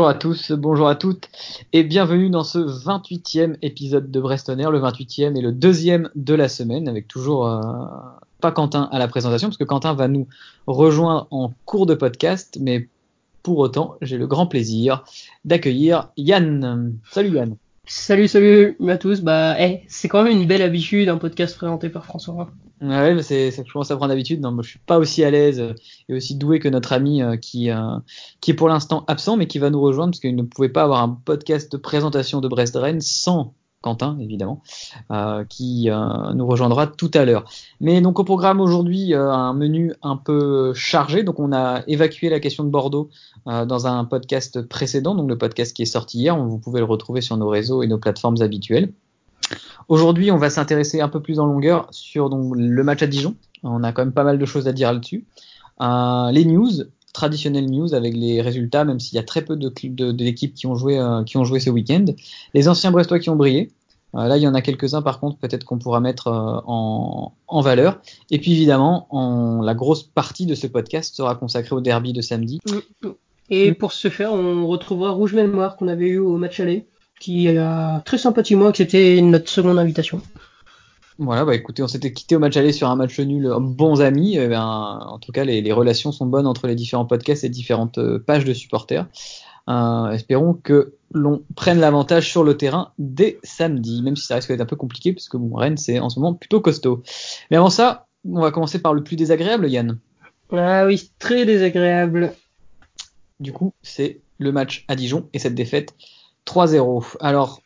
Bonjour à tous, bonjour à toutes et bienvenue dans ce 28e épisode de Brest On Air, le 28e et le deuxième de la semaine avec toujours pas Quentin à la présentation parce que Quentin va nous rejoindre en cours de podcast, mais pour autant j'ai le grand plaisir d'accueillir Yann. Salut Yann. Salut à tous. C'est quand même une belle habitude, un podcast présenté par François. Ouais, mais c'est que je commence à prendre l'habitude. Non, moi, je suis pas aussi à l'aise et aussi doué que notre ami qui est pour l'instant absent, mais qui va nous rejoindre parce qu'il ne pouvait pas avoir un podcast de présentation de Brest-Rennes sans Quentin, évidemment, qui nous rejoindra tout à l'heure. Mais donc au programme aujourd'hui, un menu un peu chargé. Donc on a évacué la question de Bordeaux dans un podcast précédent, donc le podcast qui est sorti hier. Vous pouvez le retrouver sur nos réseaux et nos plateformes habituelles. Aujourd'hui, on va s'intéresser un peu plus en longueur sur donc, le match à Dijon. On a quand même pas mal de choses à dire là-dessus. Les news, traditionnelles news avec les résultats, même s'il y a très peu de l'équipe qui ont joué ce week-end. Les anciens Brestois qui ont brillé. Là, il y en a quelques-uns par contre, peut-être qu'on pourra mettre en valeur. Et puis évidemment, la grosse partie de ce podcast sera consacrée au derby de samedi. Et pour ce faire, on retrouvera Rouge Mémoire qu'on avait eu au match aller, qui a très sympathiquement accepté notre seconde invitation. Voilà, bah écoutez, on s'était quitté au match aller sur un match nul, bons amis. En tout cas, les relations sont bonnes entre les différents podcasts et différentes pages de supporters. Espérons que l'on prenne l'avantage sur le terrain dès samedi, même si ça risque d'être un peu compliqué, parce que bon, Rennes, c'est en ce moment plutôt costaud. Mais avant ça, on va commencer par le plus désagréable, Yann. Ah oui, très désagréable. Du coup, c'est le match à Dijon et cette défaite 3-0. Alors,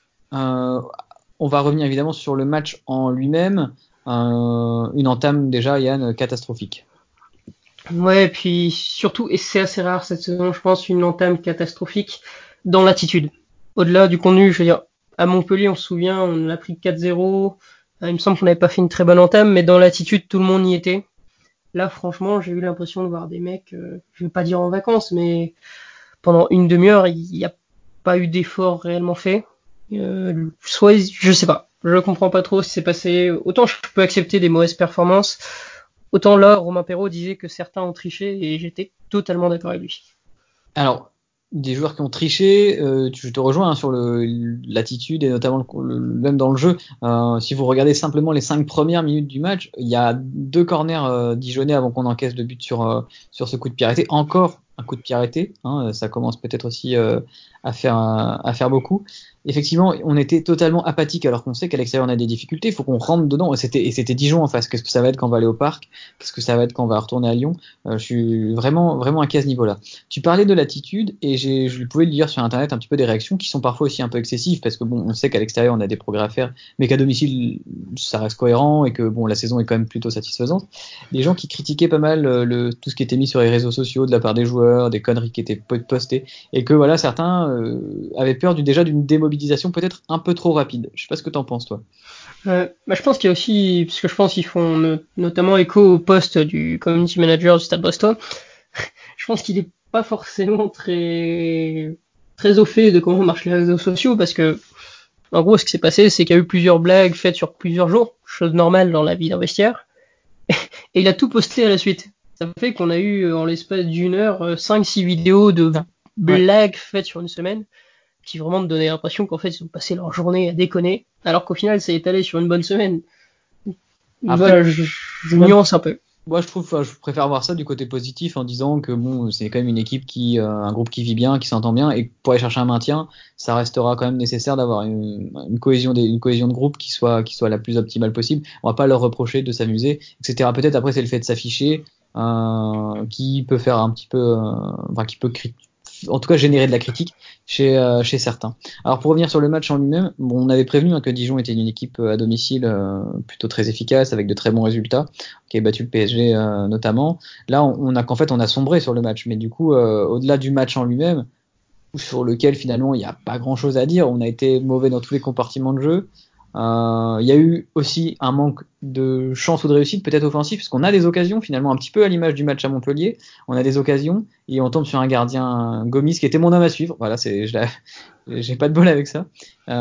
on va revenir évidemment sur le match en lui-même. Une entame déjà, Yann, catastrophique. Ouais, puis surtout, et c'est assez rare cette saison, je pense, une entame catastrophique dans l'attitude. Au-delà du contenu, je veux dire, à Montpellier, on se souvient, on a pris 4-0. Il me semble qu'on n'avait pas fait une très bonne entame, mais dans l'attitude, tout le monde y était. Là, franchement, j'ai eu l'impression de voir des mecs, je vais pas dire en vacances, mais pendant une demi-heure, il n'y a pas eu d'effort réellement fait. Soit, je sais pas, je comprends pas trop ce qui s'est passé. Autant je peux accepter des mauvaises performances, autant là, Romain Perrault disait que certains ont triché et j'étais totalement d'accord avec lui. Alors, des joueurs qui ont triché, je te rejoins hein, sur l'attitude et notamment même dans le jeu. Si vous regardez simplement les 5 premières minutes du match, il y a 2 corners dijonnais avant qu'on encaisse de but sur ce coup de pied arrêté. Encore un coup de pied arrêté, hein, ça commence peut-être aussi à faire beaucoup. Effectivement, on était totalement apathique alors qu'on sait qu'à l'extérieur on a des difficultés. Il faut qu'on rentre dedans. Et c'était Dijon en face. Qu'est-ce que ça va être quand on va aller au parc? Qu'est-ce que ça va être quand on va retourner à Lyon? Je suis vraiment inquiet à ce niveau-là. Tu parlais de l'attitude et je pouvais lire sur internet un petit peu des réactions qui sont parfois aussi un peu excessives parce que bon, on sait qu'à l'extérieur on a des progrès à faire, mais qu'à domicile ça reste cohérent et que bon, la saison est quand même plutôt satisfaisante. Des gens qui critiquaient pas mal tout ce qui était mis sur les réseaux sociaux de la part des joueurs, des conneries qui étaient postées et que voilà, certains avaient peur déjà d'une démobilisation peut-être un peu trop rapide. Je sais pas ce que t'en penses toi. Je pense qu'il y a aussi, parce que je pense qu'ils font notamment écho au poste du community manager du Stade Brestois. Je pense qu'il est pas forcément très au fait de comment marchent les réseaux sociaux parce que en gros ce qui s'est passé c'est qu'il y a eu plusieurs blagues faites sur plusieurs jours, chose normale dans la vie d'un vestiaire, et il a tout posté à la suite. Ça fait qu'on a eu en l'espace d'une heure 5-6 vidéos de Ouais. blagues faites sur une semaine qui vraiment me donnaient l'impression qu'en fait ils ont passé leur journée à déconner alors qu'au final ça est étalé sur une bonne semaine. Après, Voilà, je nuance un peu. moi, je préfère voir ça du côté positif en disant que bon, c'est quand même une équipe un groupe qui vit bien, qui s'entend bien, et pour aller chercher un maintien, ça restera quand même nécessaire d'avoir une cohésion de groupe qui soit la plus optimale possible. On va pas leur reprocher de s'amuser, etc. Peut-être après c'est le fait de s'afficher qui peut faire un petit peu, enfin qui peut en tout cas générer de la critique chez certains. Alors pour revenir sur le match en lui-même, bon, on avait prévenu que Dijon était une équipe à domicile plutôt très efficace avec de très bons résultats, qui a battu le PSG notamment. Là, qu'en fait on a sombré sur le match, mais du coup au-delà du match en lui-même, sur lequel finalement il n'y a pas grand-chose à dire, on a été mauvais dans tous les compartiments de jeu. Il y a eu aussi un manque de chance ou de réussite, peut-être offensif, parce qu'on a des occasions, finalement, un petit peu à l'image du match à Montpellier. On a des occasions et on tombe sur un gardien Gomis qui était mon homme à suivre. Voilà, j'ai pas de bol avec ça.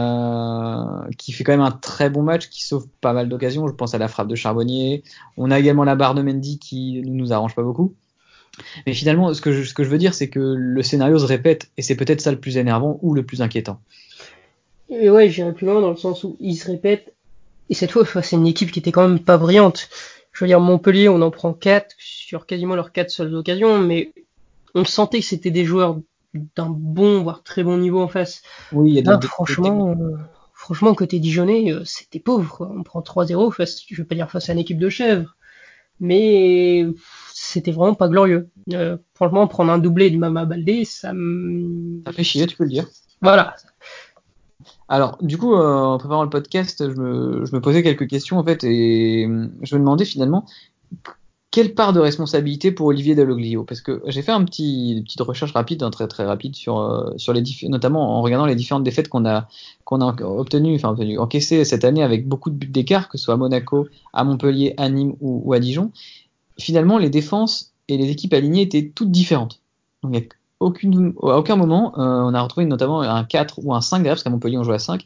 Qui fait quand même un très bon match, qui sauve pas mal d'occasions. Je pense à la frappe de Charbonnier. On a également la barre de Mendy qui nous arrange pas beaucoup. Mais finalement, ce que je veux dire, c'est que le scénario se répète, et c'est peut-être ça le plus énervant ou le plus inquiétant. Et ouais, j'irais plus loin dans le sens où il se répète, et cette fois, c'est une équipe qui était quand même pas brillante. Je veux dire, Montpellier, on en prend 4 sur quasiment leurs 4 seules occasions, mais on sentait que c'était des joueurs d'un bon, voire très bon niveau en face. Oui, il y a Là, franchement, côté Dijonais, c'était pauvre, quoi. On prend 3-0 face, je vais pas dire face à une équipe de chèvres, mais c'était vraiment pas glorieux. Franchement, prendre un doublé de Mama Baldé, ça fait chier, tu peux le dire. voilà. Alors, du coup, en préparant le podcast, je me posais quelques questions en fait, et je me demandais finalement quelle part de responsabilité pour Olivier Dalloglio, parce que j'ai fait une petite recherche rapide, très très rapide sur notamment en regardant les différentes défaites qu'on a obtenues, enfin encaissées cette année avec beaucoup de buts d'écart, que ce soit à Monaco, à Montpellier, à Nîmes ou à Dijon. Finalement, les défenses et les équipes alignées étaient toutes différentes. Donc, à aucun moment, on a retrouvé notamment un 4 ou un 5 derrière, parce qu'à Montpellier, on jouait à 5,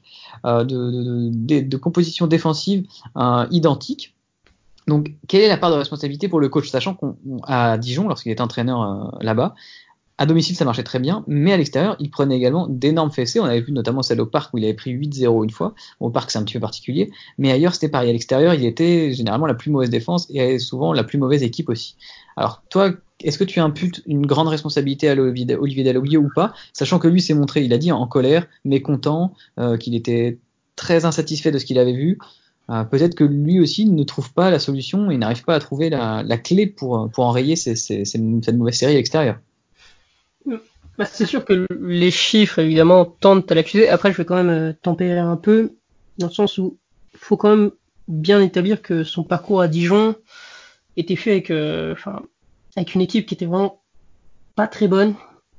de composition défensive identique. Donc, quelle est la part de responsabilité pour le coach, sachant qu'à Dijon, lorsqu'il était entraîneur là-bas, à domicile, ça marchait très bien, mais à l'extérieur, il prenait également d'énormes fessées. On avait vu notamment celle au Parc où il avait pris 8-0 une fois. Bon, au Parc, c'est un petit peu particulier, mais ailleurs, c'était pareil. À l'extérieur, il était généralement la plus mauvaise défense et souvent la plus mauvaise équipe aussi. Alors, toi, est-ce que tu imputes une grande responsabilité à Olivier Dalloglio ou pas, sachant que lui s'est montré, il a dit, en colère, mécontent, qu'il était très insatisfait de ce qu'il avait vu. Peut-être que lui aussi ne trouve pas la solution et n'arrive pas à trouver la clé pour enrayer cette mauvaise série à l'extérieur. Bah, c'est sûr que les chiffres, évidemment, tentent à l'accuser. Après, je vais quand même tempérer un peu, dans le sens où il faut quand même bien établir que son parcours à Dijon était fait avec une équipe qui était vraiment pas très bonne.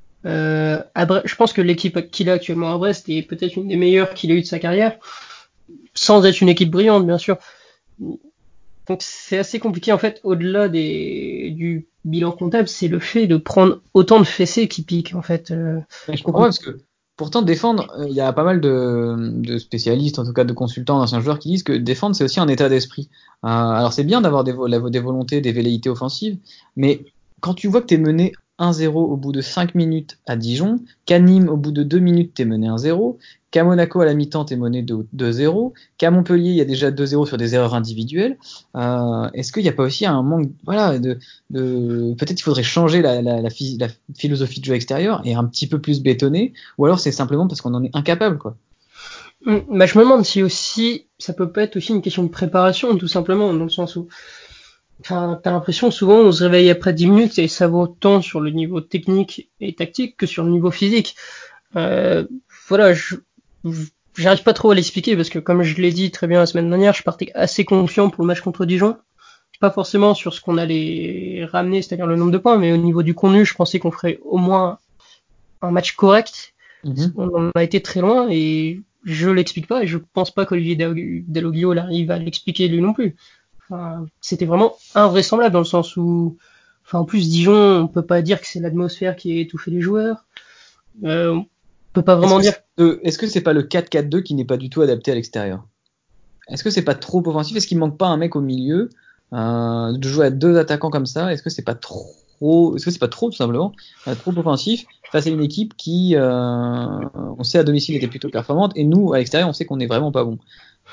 Je pense que l'équipe qu'il a actuellement à Brest est peut-être une des meilleures qu'il a eues de sa carrière, sans être une équipe brillante, bien sûr. Donc c'est assez compliqué en fait, au-delà du bilan comptable, c'est le fait de prendre autant de fessées qui piquent en fait. Mais je comprends pas parce que pourtant défendre, il y a pas mal de spécialistes, en tout cas de consultants, d'anciens joueurs qui disent que défendre c'est aussi un état d'esprit. Alors c'est bien d'avoir des volontés, des velléités offensives, mais quand tu vois que t'es mené 1-0 au bout de 5 minutes à Dijon, qu'à Nîmes au bout de 2 minutes t'es mené 1-0, qu'à Monaco à la mi-temps t'es mené 2-0, qu'à Montpellier il y a déjà 2-0 sur des erreurs individuelles, est-ce qu'il n'y a pas aussi un manque, voilà, peut-être qu'il faudrait changer la philosophie de jeu extérieur et un petit peu plus bétonner, ou alors c'est simplement parce qu'on en est incapable, quoi. Bah, je me demande si aussi ça peut pas être aussi une question de préparation, tout simplement, dans le sens où t'as l'impression souvent on se réveille après 10 minutes et ça vaut autant sur le niveau technique et tactique que sur le niveau physique. Euh, voilà, j'arrive pas trop à l'expliquer parce que comme je l'ai dit très bien la semaine dernière, je partais assez confiant pour le match contre Dijon. Pas forcément sur ce qu'on allait ramener, c'est-à-dire le nombre de points, mais au niveau du contenu, je pensais qu'on ferait au moins un match correct. Mm-hmm. On en a été très loin et je l'explique pas et je pense pas qu'Olivier Dalloglio arrive à l'expliquer lui non plus. Enfin, c'était vraiment invraisemblable dans le sens où, en plus Dijon, on peut pas dire que c'est l'atmosphère qui a étouffé les joueurs. On peut pas Est-ce vraiment que dire. est-ce que c'est pas le 4-4-2 qui n'est pas du tout adapté à l'extérieur? Est-ce que c'est pas trop offensif? Est-ce qu'il manque pas un mec au milieu de jouer à deux attaquants comme ça? Est-ce que c'est pas trop tout simplement trop offensif face à une équipe qui, on sait à domicile était plutôt performante et nous à l'extérieur on sait qu'on est vraiment pas bon.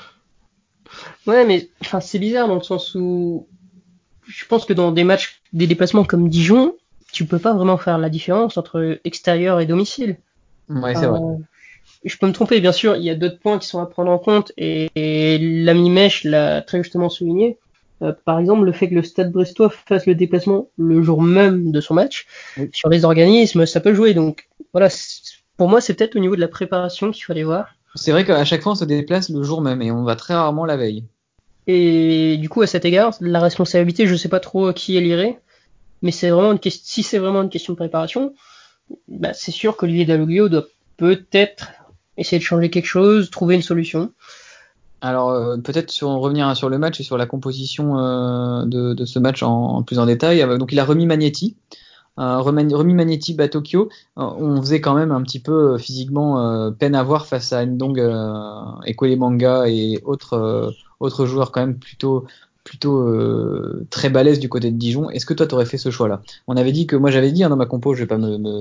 Ouais, mais c'est bizarre dans le sens où je pense que dans des matchs, des déplacements comme Dijon, tu peux pas vraiment faire la différence entre extérieur et domicile. Ouais, c'est vrai. Enfin, je peux me tromper, bien sûr, il y a d'autres points qui sont à prendre en compte et l'ami Mèche l'a très justement souligné. Par exemple, le fait que le Stade Brestois fasse le déplacement le jour même de son match, Oui. sur les organismes, ça peut jouer. Donc voilà, pour moi, c'est peut-être au niveau de la préparation qu'il fallait voir. C'est vrai qu'à chaque fois on se déplace le jour même et on va très rarement la veille. Et du coup, à cet égard, la responsabilité, je sais pas trop à qui elle irait, mais si c'est vraiment une question de préparation, bah, c'est sûr qu'Olivier Dalloglio doit peut-être essayer de changer quelque chose, trouver une solution. Alors peut-être revenir sur le match et sur la composition de ce match en plus en détail. Donc il a remis Magnetti. Remis Magnetti à Tokyo, on faisait quand même un petit peu physiquement peine à voir face à Ndong, Ekwelemanga et autres joueurs quand même plutôt très balèze du côté de Dijon. Est-ce que toi t'aurais fait ce choix-là? On avait dit que moi j'avais dit dans ma compo, je vais pas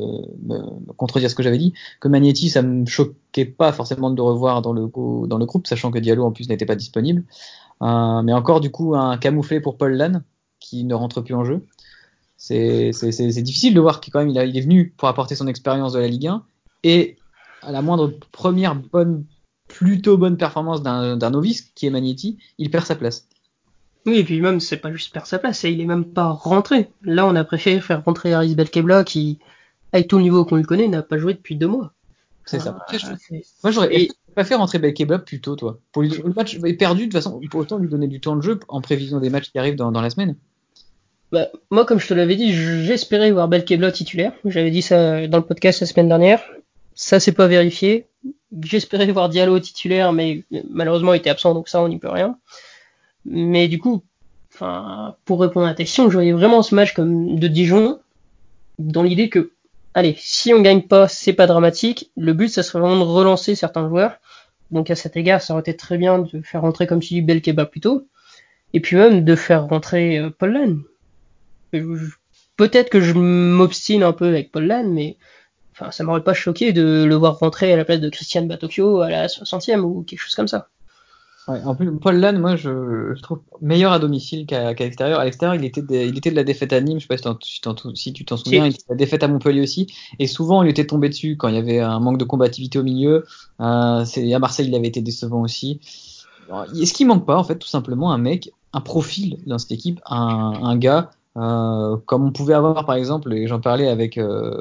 me contredire ce que j'avais dit, que Magnetti ça me choquait pas forcément de le revoir dans le groupe, sachant que Diallo en plus n'était pas disponible. Mais encore du coup un camouflé pour Paul Lannes qui ne rentre plus en jeu. C'est difficile de voir qu'il quand même il est venu pour apporter son expérience de la Ligue 1 et à la moindre première plutôt bonne performance d'un novice qui est Magnetti, il perd sa place. Oui, et puis même, c'est pas juste perdre sa place, il est même pas rentré. Là, on a préféré faire rentrer Aris Belkebla qui, avec tout le niveau qu'on lui connaît, n'a pas joué depuis 2 mois. C'est ça. Moi, j'aurais pas fait rentrer Belkebla plus tôt, toi. Le match est perdu, de toute façon, pour autant lui donner du temps de jeu en prévision des matchs qui arrivent dans la semaine. Bah, moi, comme je te l'avais dit, j'espérais voir Belkebla titulaire. J'avais dit ça dans le podcast la semaine dernière. Ça, c'est pas vérifié. J'espérais voir Diallo titulaire, mais malheureusement, il était absent, donc ça, on n'y peut rien. Mais du coup, enfin, pour répondre à ta question, je voyais vraiment ce match comme de Dijon, dans l'idée que, allez, si on gagne pas, c'est pas dramatique. Le but, ça serait vraiment de relancer certains joueurs. Donc à cet égard, ça aurait été très bien de faire rentrer, comme tu dis, Belkebla plus tôt. Et puis même de faire rentrer Paul Lannes. Peut-être que je m'obstine un peu avec Paul Lannes, mais enfin, ça m'aurait pas choqué de le voir rentrer à la place de Christian Batocchio à la 60e ou quelque chose comme ça. Ouais, en plus, Paul Lannes, moi, je trouve meilleur à domicile qu'à l'extérieur. À l'extérieur, il était de la défaite à Nîmes, je sais pas si tu t'en souviens, il était de la défaite à Montpellier aussi. Et souvent, il était tombé dessus quand il y avait un manque de combativité au milieu. À Marseille, il avait été décevant aussi. Est-ce qu'il manque pas, en fait, tout simplement, un mec, un profil dans cette équipe, un gars, comme on pouvait avoir, par exemple, et j'en parlais avec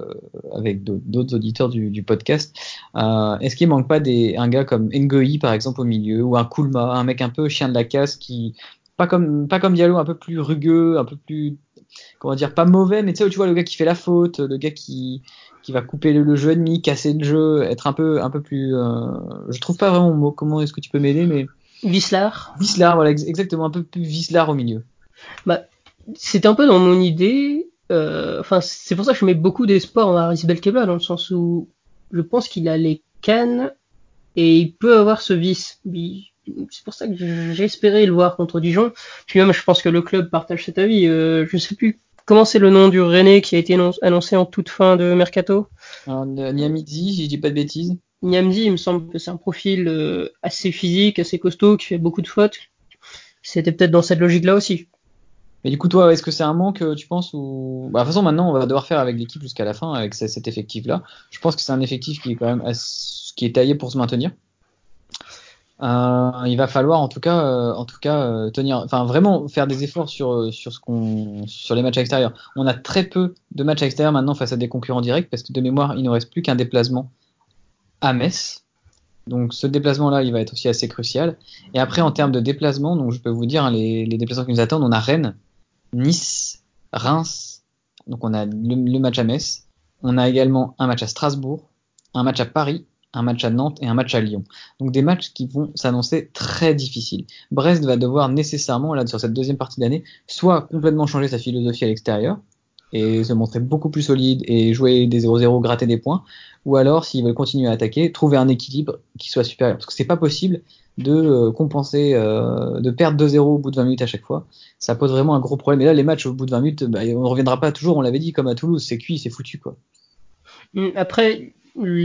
d'autres auditeurs du podcast, est-ce qu'il manque pas un gars comme Ngoï, par exemple, au milieu, ou un Koulma, un mec un peu chien de la casse qui, pas comme Diallo, un peu plus rugueux, un peu plus, comment dire, pas mauvais, mais tu sais, tu vois, le gars qui fait la faute, le gars qui va couper le jeu ennemi, casser le jeu, être un peu plus, je trouve pas vraiment mon mot, comment est-ce que tu peux m'aider, mais Wislar. Voilà, exactement, un peu plus Wislar au milieu. Bah, c'était un peu dans mon idée. Enfin, c'est pour ça que je mets beaucoup d'espoir en Aris Belkebla, dans le sens où je pense qu'il a les cannes et il peut avoir ce vice. C'est pour ça que j'espérais le voir contre Dijon. Puis même, je pense que le club partage cet avis. Je sais plus comment c'est le nom du Rennais qui a été annoncé en toute fin de mercato. Alors, Niamidi, si je dis pas de bêtises. Niamdi, il me semble que c'est un profil assez physique, assez costaud, qui fait beaucoup de fautes. C'était peut-être dans cette logique-là aussi. Mais du coup, toi, est-ce que c'est un manque, tu penses, ou de toute façon, maintenant, on va devoir faire avec l'équipe jusqu'à la fin, avec cet effectif-là. Je pense que c'est un effectif qui est quand même qui est taillé pour se maintenir. Il va falloir, en tout cas, tenir, enfin, vraiment faire des efforts sur les matchs à l'extérieur. On a très peu de matchs à l'extérieur maintenant face à des concurrents directs, parce que de mémoire, il ne reste plus qu'un déplacement à Metz. Donc ce déplacement-là, il va être aussi assez crucial. Et après, en termes de déplacement, donc je peux vous dire, hein, les déplacements qui nous attendent, on a Rennes, Nice, Reims. Donc on a le match à Metz. On a également un match à Strasbourg, un match à Paris, un match à Nantes et un match à Lyon. Donc des matchs qui vont s'annoncer très difficiles. Brest va devoir nécessairement, là, sur cette deuxième partie d'année, soit complètement changer sa philosophie à l'extérieur et se montrer beaucoup plus solide et jouer des 0-0, gratter des points, ou alors, s'ils veulent continuer à attaquer, trouver un équilibre qui soit supérieur. Parce que c'est pas possible de compenser, de perdre 2-0 au bout de 20 minutes à chaque fois. Ça pose vraiment un gros problème. Et là, les matchs au bout de 20 minutes, on ne reviendra pas toujours, on l'avait dit, comme à Toulouse, c'est cuit, c'est foutu, quoi. Après,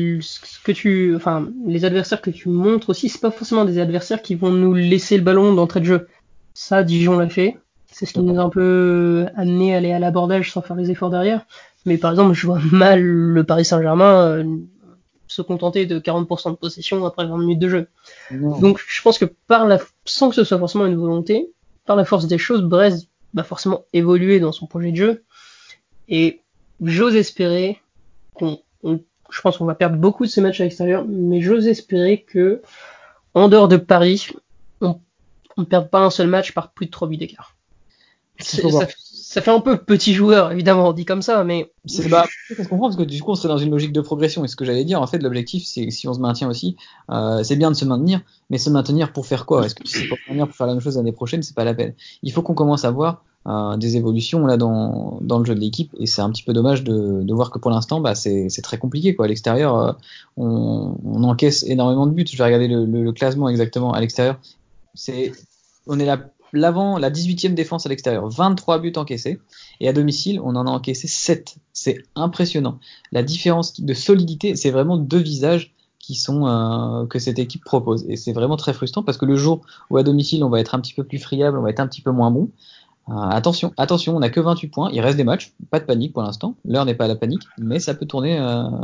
les adversaires que tu montres aussi, c'est pas forcément des adversaires qui vont nous laisser le ballon d'entrée de jeu. Ça, Dijon l'a fait. C'est ce qui nous a un peu amené à aller à l'abordage sans faire les efforts derrière. Mais par exemple, je vois mal le Paris Saint-Germain se contenter de 40% de possession après 20 minutes de jeu. Non. Donc, je pense que sans que ce soit forcément une volonté, par la force des choses, Brest va forcément évoluer dans son projet de jeu. Et j'ose espérer je pense qu'on va perdre beaucoup de ces matchs à l'extérieur, mais j'ose espérer que, en dehors de Paris, on ne perde pas un seul match par plus de 3 buts d'écart. Ça fait un peu petit joueur, évidemment, on dit comme ça, mais. Ça se comprend parce que du coup, on serait dans une logique de progression. Et ce que j'allais dire, en fait, l'objectif, c'est si on se maintient aussi, c'est bien de se maintenir, mais se maintenir pour faire quoi? Est-ce que si c'est pour se maintenir pour faire la même chose l'année prochaine, c'est pas la peine. Il faut qu'on commence à voir des évolutions là dans le jeu de l'équipe, et c'est un petit peu dommage de voir que pour l'instant, c'est très compliqué quoi. À l'extérieur, on encaisse énormément de buts. Je vais regarder le classement exactement à l'extérieur. On est la la 18e défense à l'extérieur, 23 buts encaissés, et à domicile, on en a encaissé 7. C'est impressionnant. La différence de solidité, c'est vraiment deux visages que cette équipe propose. Et c'est vraiment très frustrant parce que le jour où à domicile, on va être un petit peu plus friable, on va être un petit peu moins bon. Attention, on n'a que 28 points, il reste des matchs, pas de panique pour l'instant. L'heure n'est pas à la panique, mais ça peut tourner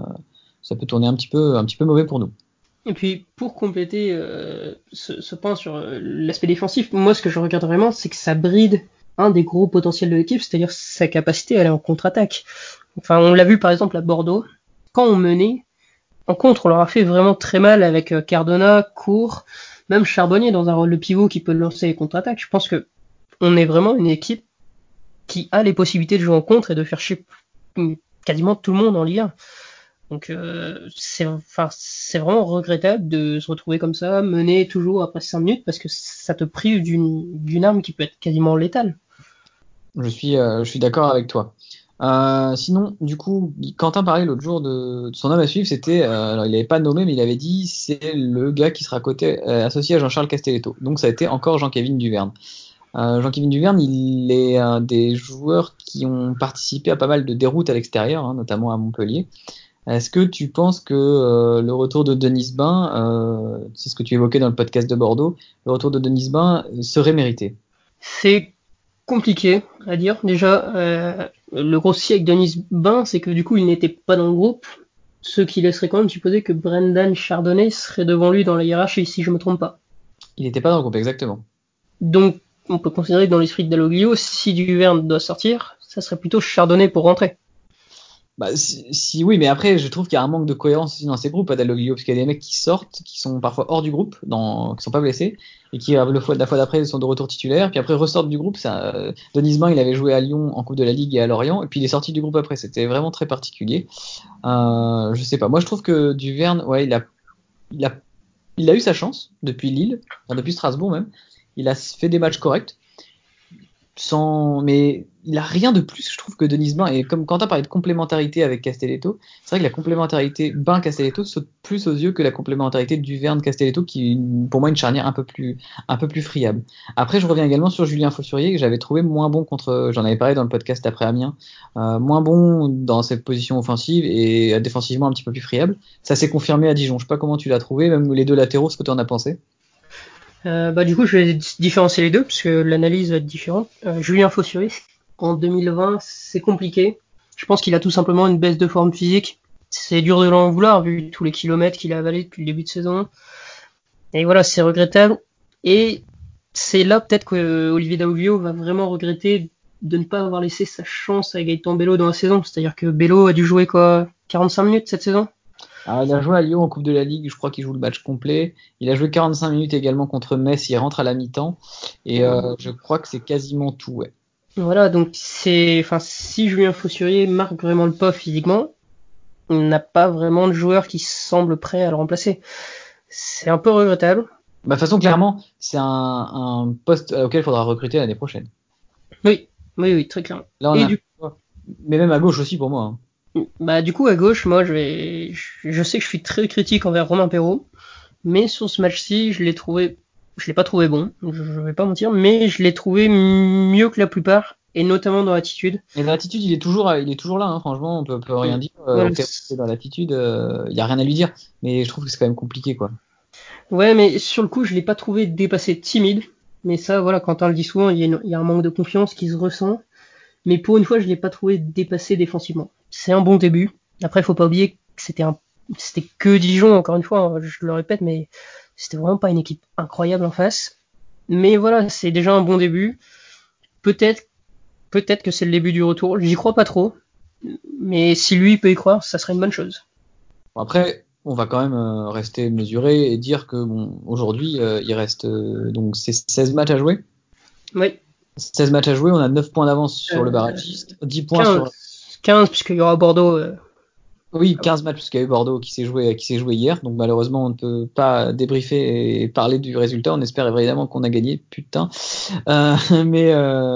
un petit peu mauvais pour nous. Et puis pour compléter ce point sur l'aspect défensif, moi ce que je regarde vraiment, c'est que ça bride un des gros potentiels de l'équipe, c'est-à-dire sa capacité à aller en contre-attaque. Enfin, on l'a vu par exemple à Bordeaux, quand on menait, en contre, on leur a fait vraiment très mal avec Cardona, Cour, même Charbonnier dans un rôle de pivot qui peut lancer les contre-attaques. Je pense que on est vraiment une équipe qui a les possibilités de jouer en contre et de faire chier quasiment tout le monde en Ligue 1. Donc c'est vraiment regrettable de se retrouver comme ça, mener toujours après 5 minutes, parce que ça te prive d'une arme qui peut être quasiment létale. Je suis d'accord avec toi. Sinon, du coup, Quentin parlait l'autre jour de son homme à suivre, c'était, alors il n'avait pas nommé, mais il avait dit c'est le gars qui sera associé à Jean-Charles Castelletto. Donc ça a été encore Jean-Kévin Duverne. Jean-Kévin Duverne, il est un des joueurs qui ont participé à pas mal de déroutes à l'extérieur, hein, notamment à Montpellier. Est-ce que tu penses que le retour de Denis Bain, c'est ce que tu évoquais dans le podcast de Bordeaux, le retour de Denis Bain serait mérité? C'est compliqué à dire. Déjà, le gros souci avec Denis Bain, c'est que du coup, il n'était pas dans le groupe, ce qui laisserait quand même supposer que Brendan Chardonnay serait devant lui dans la hiérarchie, si je me trompe pas. Il n'était pas dans le groupe, exactement. Donc, on peut considérer que dans l'esprit de Dalloglio, si Duverne doit sortir, ça serait plutôt Chardonnay pour rentrer. Bah, si oui, mais après, je trouve qu'il y a un manque de cohérence aussi dans ces groupes à Dalloglio, parce qu'il y a des mecs qui sortent, qui sont parfois hors du groupe, qui sont pas blessés, et qui la fois d'après sont de retour titulaire, puis après ressortent du groupe. Denis Bain, il avait joué à Lyon en Coupe de la Ligue et à Lorient, et puis il est sorti du groupe après. C'était vraiment très particulier. Je sais pas. Moi, je trouve que Duverne, ouais, il a, il a eu sa chance depuis Lille, enfin, depuis Strasbourg même. Il a fait des matchs corrects. Mais il a rien de plus, je trouve, que Denis Bain. Et comme Quentin parlait de complémentarité avec Castelletto, c'est vrai que la complémentarité Bain-Castelletto saute plus aux yeux que la complémentarité Duverne-Castelletto, qui est pour moi une charnière un peu plus friable. Après, je reviens également sur Julien Faussurier, que j'avais trouvé moins bon j'en avais parlé dans le podcast après Amiens, moins bon dans cette position offensive et défensivement un petit peu plus friable. Ça s'est confirmé à Dijon. Je sais pas comment tu l'as trouvé, même les deux latéraux, ce que tu en as pensé. Du coup, je vais différencier les deux, parce que l'analyse va être différente. Julien Faussurier, en 2020, c'est compliqué. Je pense qu'il a tout simplement une baisse de forme physique. C'est dur de l'en vouloir, vu tous les kilomètres qu'il a avalés depuis le début de saison. Et voilà, c'est regrettable. Et c'est là peut-être que Olivier Dalloglio va vraiment regretter de ne pas avoir laissé sa chance à Gaëtan Bello dans la saison. C'est-à-dire que Bello a dû jouer 45 minutes cette saison. Alors, il a joué à Lyon en Coupe de la Ligue, je crois qu'il joue le match complet. Il a joué 45 minutes également contre Metz, il rentre à la mi-temps. Et je crois que c'est quasiment tout, ouais. Voilà, donc si Julien Faussurier marque vraiment le pas physiquement, on n'a pas vraiment de joueur qui semble prêt à le remplacer. C'est un peu regrettable. Bah, de toute façon, clairement, c'est un poste auquel il faudra recruter l'année prochaine. Oui, très clairement. Là, on Et a, du mais même à gauche aussi pour moi, hein. du coup, à gauche, moi, je sais que je suis très critique envers Romain Perrault, mais sur ce match-ci, je l'ai pas trouvé bon, je vais pas mentir, mais je l'ai trouvé mieux que la plupart, et notamment dans l'attitude. Et dans l'attitude, il est toujours là, hein, franchement, on peut rien dire. Voilà. Ok, c'est dans l'attitude, il y a rien à lui dire. Mais je trouve que c'est quand même compliqué, quoi. Ouais, mais sur le coup, je l'ai pas trouvé dépassé timide. Mais ça, voilà, quand on le dit souvent, il y a un manque de confiance qui se ressent. Mais pour une fois, je l'ai pas trouvé dépassé défensivement. C'est un bon début. Après, faut pas oublier que c'était que Dijon, encore une fois, hein, je le répète, mais c'était vraiment pas une équipe incroyable en face. Mais voilà, c'est déjà un bon début. Peut-être, peut-être que c'est le début du retour. J'y crois pas trop. Mais si lui peut y croire, ça serait une bonne chose. Bon, après, on va quand même rester mesuré et dire que bon, aujourd'hui, il reste donc c'est 16 matchs à jouer. Oui. 16 matchs à jouer, on a 9 points d'avance sur le barragiste, 10 points 15, sur 15 puisqu'il y aura Bordeaux. Oui, 15 matchs parce qu'il y a eu Bordeaux qui s'est joué hier. Donc malheureusement, on ne peut pas débriefer et parler du résultat. On espère évidemment qu'on a gagné, putain. Mais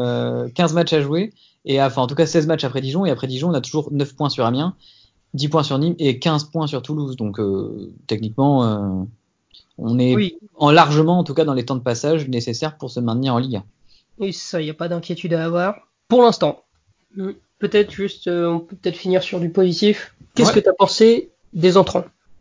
15 matchs à jouer. Et enfin, en tout cas, 16 matchs après Dijon. Et après Dijon, on a toujours 9 points sur Amiens, 10 points sur Nîmes et 15 points sur Toulouse. Donc techniquement, on est Oui, largement, en tout cas, dans les temps de passage nécessaires pour se maintenir en Ligue 1. Oui, ça, il n'y a pas d'inquiétude à avoir. Pour l'instant. Peut-être juste, on peut peut-être finir sur du positif. Qu'est-ce que Ouais. tu as pensé des entrants?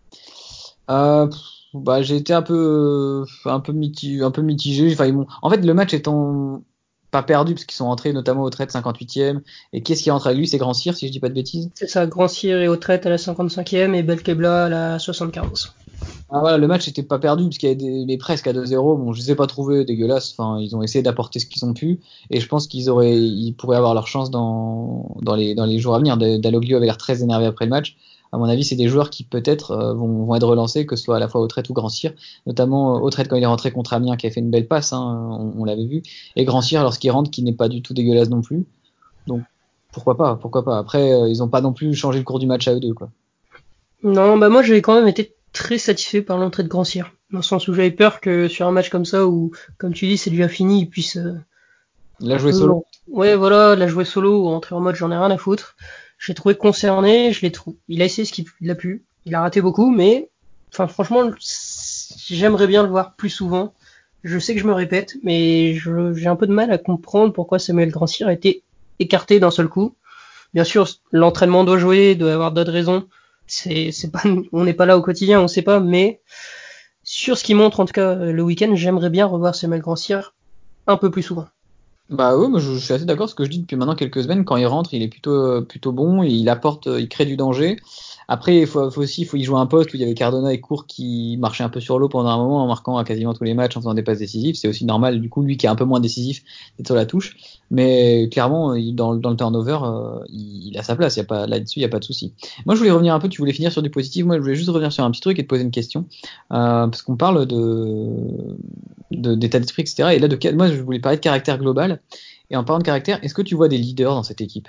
Bah, j'ai été un peu mitigé. Enfin, en fait, le match étant pas perdu parce qu'ils sont rentrés notamment au trade 58e. Et qui est-ce qui rentre avec lui? C'est Grand Cyr, si je dis pas de bêtises. C'est ça, Grand Cyr et Autrette à la 55e et Belkebla à la 75. Ah, voilà, le match était pas perdu parce qu'il y avait mais presque à 2-0. Bon, je les ai pas trouvés dégueulasses. Enfin, ils ont essayé d'apporter ce qu'ils ont pu. Et je pense ils pourraient avoir leur chance dans les jours à venir. Dalloglio avait l'air très énervé après le match. À mon avis, c'est des joueurs qui peut-être vont être relancés, que ce soit à la fois Autrette ou Grand Cyr. Notamment Autrette quand il est rentré contre Amiens, qui a fait une belle passe, hein, on l'avait vu. Et Grand Cyr lorsqu'il rentre, qui n'est pas du tout dégueulasse non plus. Donc pourquoi pas, pourquoi pas. Après, ils ont pas non plus changé le cours du match à eux deux, quoi. Non, bah moi j'avais quand même été très satisfait par l'entrée de Grand Cyr. Dans le sens où j'avais peur que sur un match comme ça où, comme tu dis, c'est déjà fini, il puisse Il a un joué peu, solo. ouais voilà, la jouer solo ou rentrer en mode j'en ai rien à foutre. Je l'ai trouvé concerné, je l'ai trouvé. Il a essayé ce qu'il a pu. Il a raté beaucoup, mais enfin franchement, j'aimerais bien le voir plus souvent. Je sais que je me répète, mais j'ai un peu de mal à comprendre pourquoi Samuel Grand Cyr a été écarté d'un seul coup. Bien sûr, l'entraînement doit jouer, doit y avoir d'autres raisons. C'est pas, on n'est pas là au quotidien, on sait pas, mais sur ce qui montre, en tout cas, le week-end, j'aimerais bien revoir Samuel Grand-Cyr un peu plus souvent. Bah oui, moi je suis assez d'accord. Ce que je dis depuis maintenant quelques semaines, quand il rentre, il est plutôt bon, et il apporte, il crée du danger. Après, il faut y jouer un poste où il y avait Cardona et Cour qui marchaient un peu sur l'eau pendant un moment en marquant à quasiment tous les matchs en faisant des passes décisives. C'est aussi normal, du coup, lui qui est un peu moins décisif, d'être sur la touche. Mais clairement, dans le turnover, il a sa place. Il y a pas, là-dessus, il n'y a pas de souci. Moi, je voulais revenir un peu, tu voulais finir sur du positif. Moi, je voulais juste revenir sur un petit truc et te poser une question. Parce qu'on parle d'état d'esprit, etc. Et là, moi, je voulais parler de caractère global. Et en parlant de caractère, est-ce que tu vois des leaders dans cette équipe?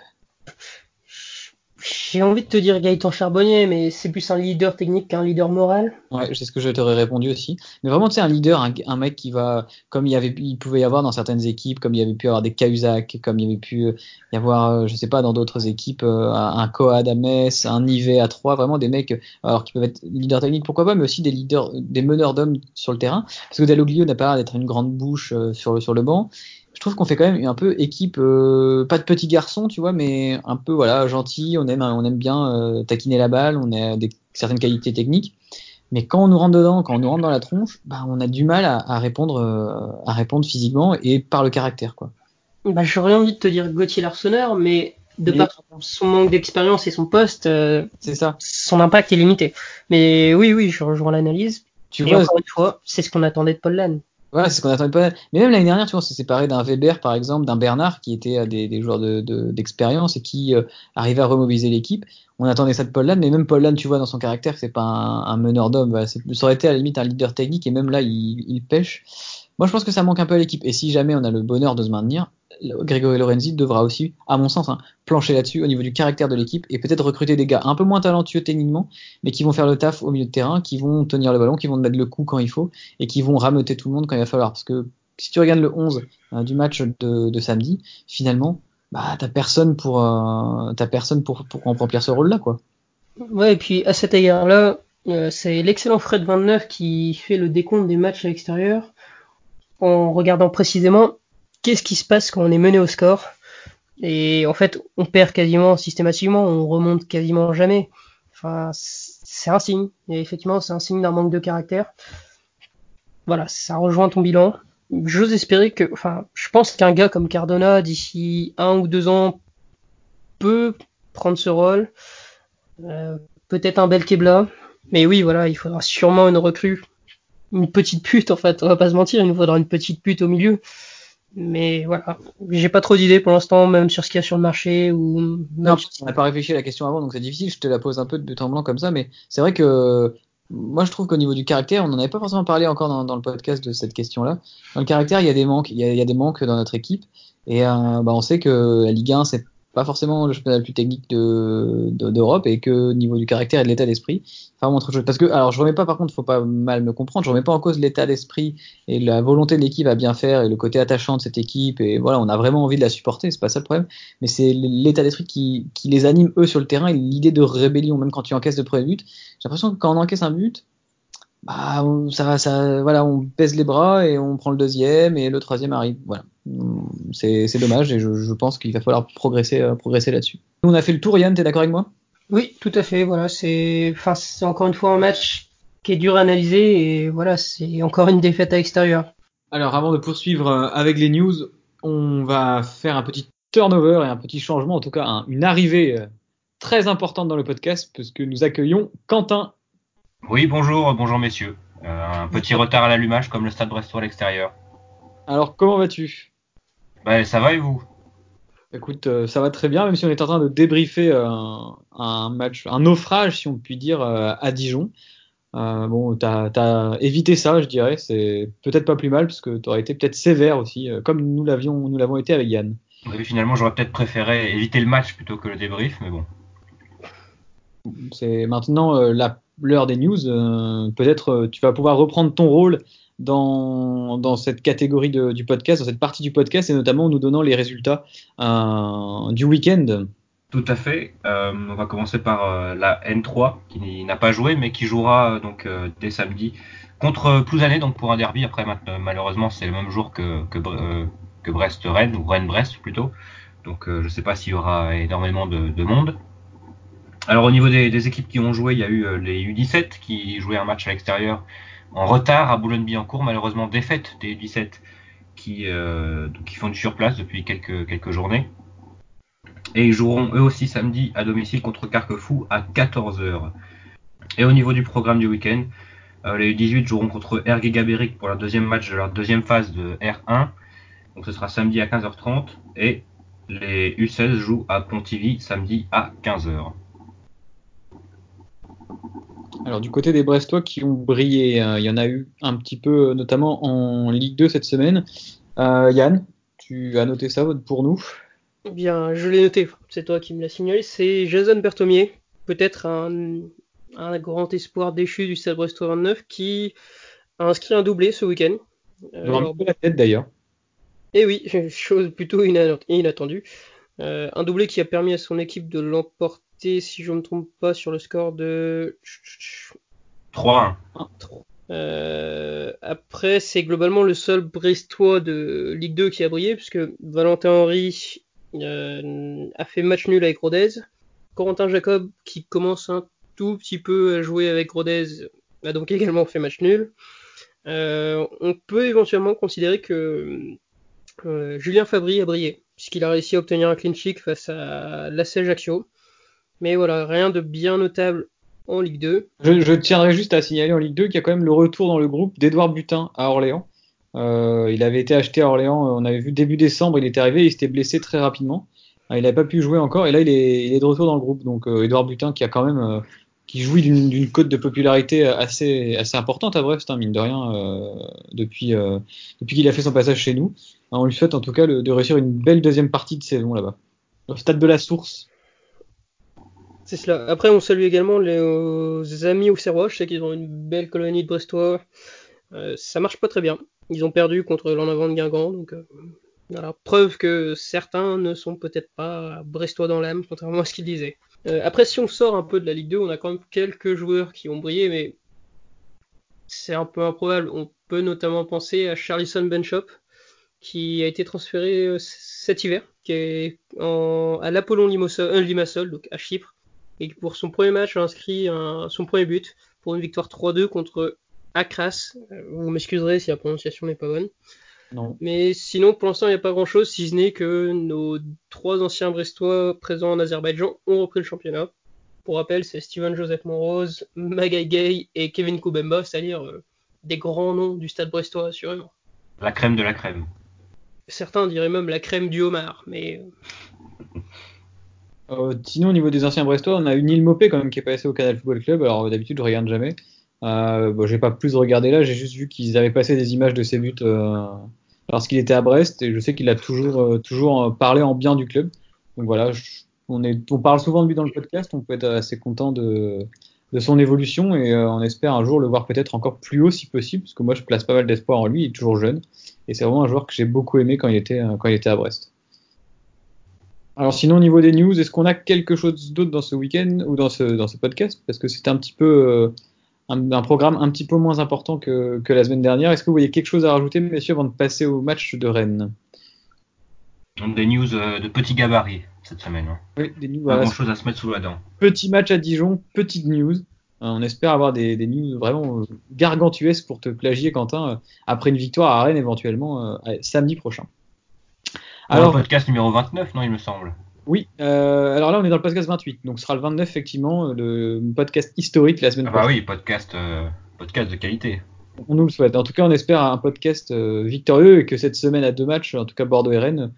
J'ai envie de te dire Gaëtan Charbonnier, mais c'est plus un leader technique qu'un leader moral. Ouais, c'est ce que je t'aurais répondu aussi. Mais vraiment, tu sais, un leader, un mec qui va, comme il pouvait y avoir dans certaines équipes, comme il y avait pu avoir des Cahuzac, comme il y avait pu y avoir, je sais pas, dans d'autres équipes, un Coad à Metz, un Nivet à Troyes, vraiment des mecs, alors qui peuvent être leaders techniques, pourquoi pas, mais aussi des leaders, des meneurs d'hommes sur le terrain. Parce que Dalloglio n'a pas l'air d'être une grande bouche sur le banc. Je trouve qu'on fait quand même un peu équipe, pas de petits garçons, tu vois, mais un peu voilà gentil. On aime bien taquiner la balle, on a certaines qualités techniques. Mais quand on nous rentre dedans, quand on nous rentre dans la tronche, bah, on a du mal à répondre physiquement et par le caractère, quoi. Bah, j'aurais envie de te dire Gauthier Larsonneur, mais de Mais par son manque d'expérience et son poste, c'est ça. son impact est limité. Mais oui, oui, je rejoins l'analyse. Tu Et vois, encore une fois, c'est ce qu'on attendait de Paul Lannes. voilà, c'est ce qu'on attendait pas. Mais même l'année dernière, tu vois, on s'est séparé d'un Weber, par exemple, d'un Bernard, qui étaient des joueurs d'expérience et qui arrivaient à remobiliser l'équipe. On attendait ça de Paul Lannes, mais même Paul Lannes, tu vois, dans son caractère, c'est pas un meneur d'hommes. Voilà, ça aurait été à la limite un leader technique, et même là, il pêche. Moi, je pense que ça manque un peu à l'équipe. Et si jamais on a le bonheur de se maintenir, Grégory Lorenzi devra aussi, à mon sens, hein, plancher là-dessus au niveau du caractère de l'équipe et peut-être recruter des gars un peu moins talentueux techniquement, mais qui vont faire le taf au milieu de terrain, qui vont tenir le ballon, qui vont mettre le coup quand il faut et qui vont rameuter tout le monde quand il va falloir. Parce que si tu regardes le 11 du match de samedi, finalement, bah, t'as personne pour remplir ce rôle-là, quoi. Ouais, et puis à cet égard-là, c'est l'excellent Fred 29 qui fait le décompte des matchs à l'extérieur en regardant précisément qu'est-ce qui se passe quand on est mené au score. Et en fait, on perd quasiment systématiquement, on remonte quasiment jamais. Enfin, c'est un signe. Et effectivement, c'est un signe d'un manque de caractère. Voilà, ça rejoint ton bilan. J'ose espérer que, enfin, je pense qu'un gars comme Cardona, d'ici 1 ou 2 ans, peut prendre ce rôle. Peut-être un Belkebla. Mais oui, voilà, il faudra sûrement une recrue. Une petite pute, en fait, on va pas se mentir, il nous faudra une petite pute au milieu. Mais voilà, j'ai pas trop d'idées pour l'instant, même sur ce qu'il y a sur le marché ou Non, même sur. on n'a pas réfléchi à la question avant, donc c'est difficile. Je te la pose un peu de but en blanc comme ça, mais c'est vrai que moi je trouve qu'au niveau du caractère, on n'en avait pas forcément parlé encore dans le podcast de cette question-là. Dans le caractère, il y a des manques, il y a des manques dans notre équipe, et bah, on sait que la Ligue 1 c'est pas forcément le championnat le plus technique d'Europe, et que au niveau du caractère et de l'état d'esprit, enfin autre chose. Parce que alors je remets pas, par contre, faut pas mal me comprendre, je remets pas en cause l'état d'esprit et la volonté de l'équipe à bien faire et le côté attachant de cette équipe, et voilà, on a vraiment envie de la supporter, c'est pas ça le problème, mais c'est l'état d'esprit qui les anime eux sur le terrain, et l'idée de rébellion, même quand tu encaisses le premier but. J'ai l'impression que quand on encaisse un but, bah voilà, on pèse les bras et on prend le deuxième et le troisième arrive. Voilà. C'est dommage et je pense qu'il va falloir progresser là-dessus. On a fait le tour, Yann, t'es d'accord avec moi? Oui, tout à fait. Voilà, c'est encore une fois un match qui est dur à analyser et voilà, c'est encore une défaite à l'extérieur. Alors, avant de poursuivre avec les news, on va faire un petit turnover et un petit changement, en tout cas une arrivée très importante dans le podcast, puisque nous accueillons Quentin. Oui, bonjour messieurs. Un petit retard à l'allumage comme le Stade Brestois à l'extérieur. Alors, comment vas-tu? Ça va et vous? Écoute, ça va très bien, même si on est en train de débriefer un match, un naufrage, si on peut dire, à Dijon. Bon, t'as évité ça, je dirais. C'est peut-être pas plus mal, parce que t'aurais été peut-être sévère aussi, comme nous l'avons été avec Yann. Oui, finalement, j'aurais peut-être préféré éviter le match plutôt que le débrief, mais bon. C'est maintenant l'heure des news. Peut-être tu vas pouvoir reprendre ton rôle dans cette catégorie du podcast, dans cette partie du podcast, et notamment en nous donnant les résultats du week-end. Tout à fait. On va commencer par la N3 qui n'a pas joué, mais qui jouera dès samedi contre Plouzané, donc pour un derby. Après, malheureusement, c'est le même jour que Brest-Rennes, ou Rennes-Brest plutôt. Donc je ne sais pas s'il y aura énormément de monde. Alors au niveau des équipes qui ont joué, il y a eu les U17 qui jouaient un match à l'extérieur en retard à Boulogne-Billancourt, malheureusement défaite des U17 qui font du surplace depuis quelques journées. Et ils joueront eux aussi samedi à domicile contre Carquefou à 14h. Et au niveau du programme du week-end, les U18 joueront contre RG Gabéric pour leur deuxième match de leur deuxième phase de R1. Donc ce sera samedi à 15h30 et les U16 jouent à Pontivy samedi à 15h. Alors du côté des Brestois qui ont brillé, il y en a eu un petit peu, notamment en Ligue 2 cette semaine. Yann, tu as noté ça pour nous? Eh bien, je l'ai noté, c'est toi qui me l'as signalé, c'est Jason Berthomier, peut-être un grand espoir déchu du Stade Brestois 29 qui a inscrit un doublé ce week-end. Dans un peu la tête d'ailleurs. Et oui, chose plutôt inattendue. Un doublé qui a permis à son équipe de l'emporter, si je ne me trompe pas, sur le score de 3-1. Après, c'est globalement le seul Brestois de Ligue 2 qui a brillé, puisque Valentin Henry a fait match nul avec Rodez. Corentin Jacob, qui commence un tout petit peu à jouer avec Rodez, a donc également fait match nul. On peut éventuellement considérer que Julien Fabry a brillé, puisqu'il a réussi à obtenir un clean sheet face à l'AC Ajaccio. Mais voilà, rien de bien notable en Ligue 2. Je tiendrais juste à signaler en Ligue 2 qu'il y a quand même le retour dans le groupe d'Edouard Butin à Orléans. Il avait été acheté à Orléans, on avait vu début décembre, il était arrivé, il s'était blessé très rapidement. Il n'avait pas pu jouer encore et là il est de retour dans le groupe. Donc Edouard Butin qui a quand même qui jouit d'une cote de popularité assez importante à Brest, hein, mine de rien, depuis qu'il a fait son passage chez nous. On lui souhaite en tout cas de réussir une belle deuxième partie de saison là-bas. Au stade de la Source. C'est cela. Après, on salue également les amis auxerrois. Je sais qu'ils ont une belle colonie de Brestois. Ça marche pas très bien. Ils ont perdu contre l'en avant de Guingamp. Donc, voilà. Preuve que certains ne sont peut-être pas Brestois dans l'âme, contrairement à ce qu'ils disaient. Après, si on sort un peu de la Ligue 2, on a quand même quelques joueurs qui ont brillé, mais c'est un peu improbable. On peut notamment penser à Charlison Benchop, qui a été transféré cet hiver, qui est à l'Apollon Limassol, donc à Chypre, et qui pour son premier match a inscrit son premier but pour une victoire 3-2 contre Akras. Vous m'excuserez si la prononciation n'est pas bonne. Non. Mais sinon, pour l'instant, il n'y a pas grand-chose, si ce n'est que nos 3 anciens Brestois présents en Azerbaïdjan ont repris le championnat. Pour rappel, c'est Steven Joseph Monrose, Magai Gay et Kevin Koubemba, c'est-à-dire des grands noms du stade brestois, assurément. La crème de la crème. Certains diraient même la crème du homard, mais... Sinon, au niveau des anciens Brestois, on a eu Neil Mopé quand même qui est passé au Canal Football Club. Alors d'habitude, je regarde jamais. J'ai pas plus regardé là. J'ai juste vu qu'ils avaient passé des images de ses buts lorsqu'il était à Brest, et je sais qu'il a toujours parlé en bien du club. Donc voilà, on parle souvent de lui dans le podcast. On peut être assez content de son évolution et on espère un jour le voir peut-être encore plus haut si possible, parce que moi je place pas mal d'espoir en lui. Il est toujours jeune et c'est vraiment un joueur que j'ai beaucoup aimé quand il était à Brest. Alors sinon, au niveau des news, est-ce qu'on a quelque chose d'autre dans ce week-end ou dans ce podcast? Parce que c'était un petit peu un programme un petit peu moins important que la semaine dernière. Est-ce que vous voyez quelque chose à rajouter, messieurs, avant de passer au match de Rennes? Donc des news de petit gabarit cette semaine. Hein. Oui, des news, Pas voilà. grand chose à se mettre sous la dent. Petit match à Dijon, petite news. On espère avoir des news vraiment gargantuesques pour te plagier, Quentin, après une victoire à Rennes éventuellement samedi prochain. Pour le podcast numéro 29, non, il me semble. Oui, alors là on est dans le podcast 28, donc ce sera le 29 effectivement, le podcast historique la semaine prochaine. Ah bah oui, podcast de qualité. On nous le souhaite. En tout cas, on espère un podcast victorieux et que cette semaine à 2 matchs, en tout cas Bordeaux et Rennes,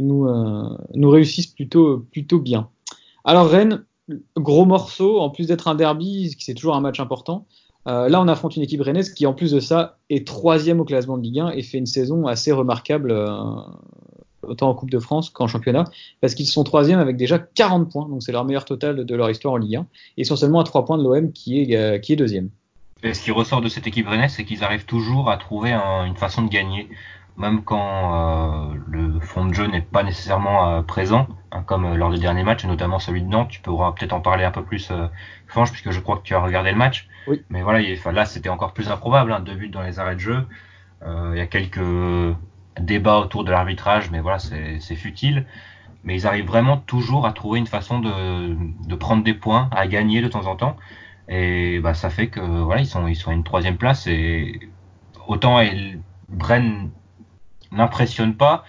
nous réussissent plutôt bien. Alors Rennes, gros morceau, en plus d'être un derby, qui c'est toujours un match important. Là, on affronte une équipe rennaise qui, en plus de ça, est 3e au classement de Ligue 1 et fait une saison assez remarquable, autant en Coupe de France qu'en championnat, parce qu'ils sont 3e avec déjà 40 points, donc c'est leur meilleur total de leur histoire en Ligue 1, et ils sont seulement à 3 points de l'OM qui est 2e. Et ce qui ressort de cette équipe rennaise, c'est qu'ils arrivent toujours à trouver une façon de gagner, même quand le fond de jeu n'est pas nécessairement présent, hein, comme lors des derniers matchs, et notamment celui de Nantes. Tu pourras peut-être en parler un peu plus, Fange, puisque je crois que tu as regardé le match. Oui. Mais voilà, là, c'était encore plus improbable, hein, 2 buts dans les arrêts de jeu. Il y a quelques débats autour de l'arbitrage, mais voilà, c'est futile. Mais ils arrivent vraiment toujours à trouver une façon de prendre des points, à gagner de temps en temps. Et bah ça fait que voilà, ils sont à une 3e place et autant Rennes n'impressionne pas,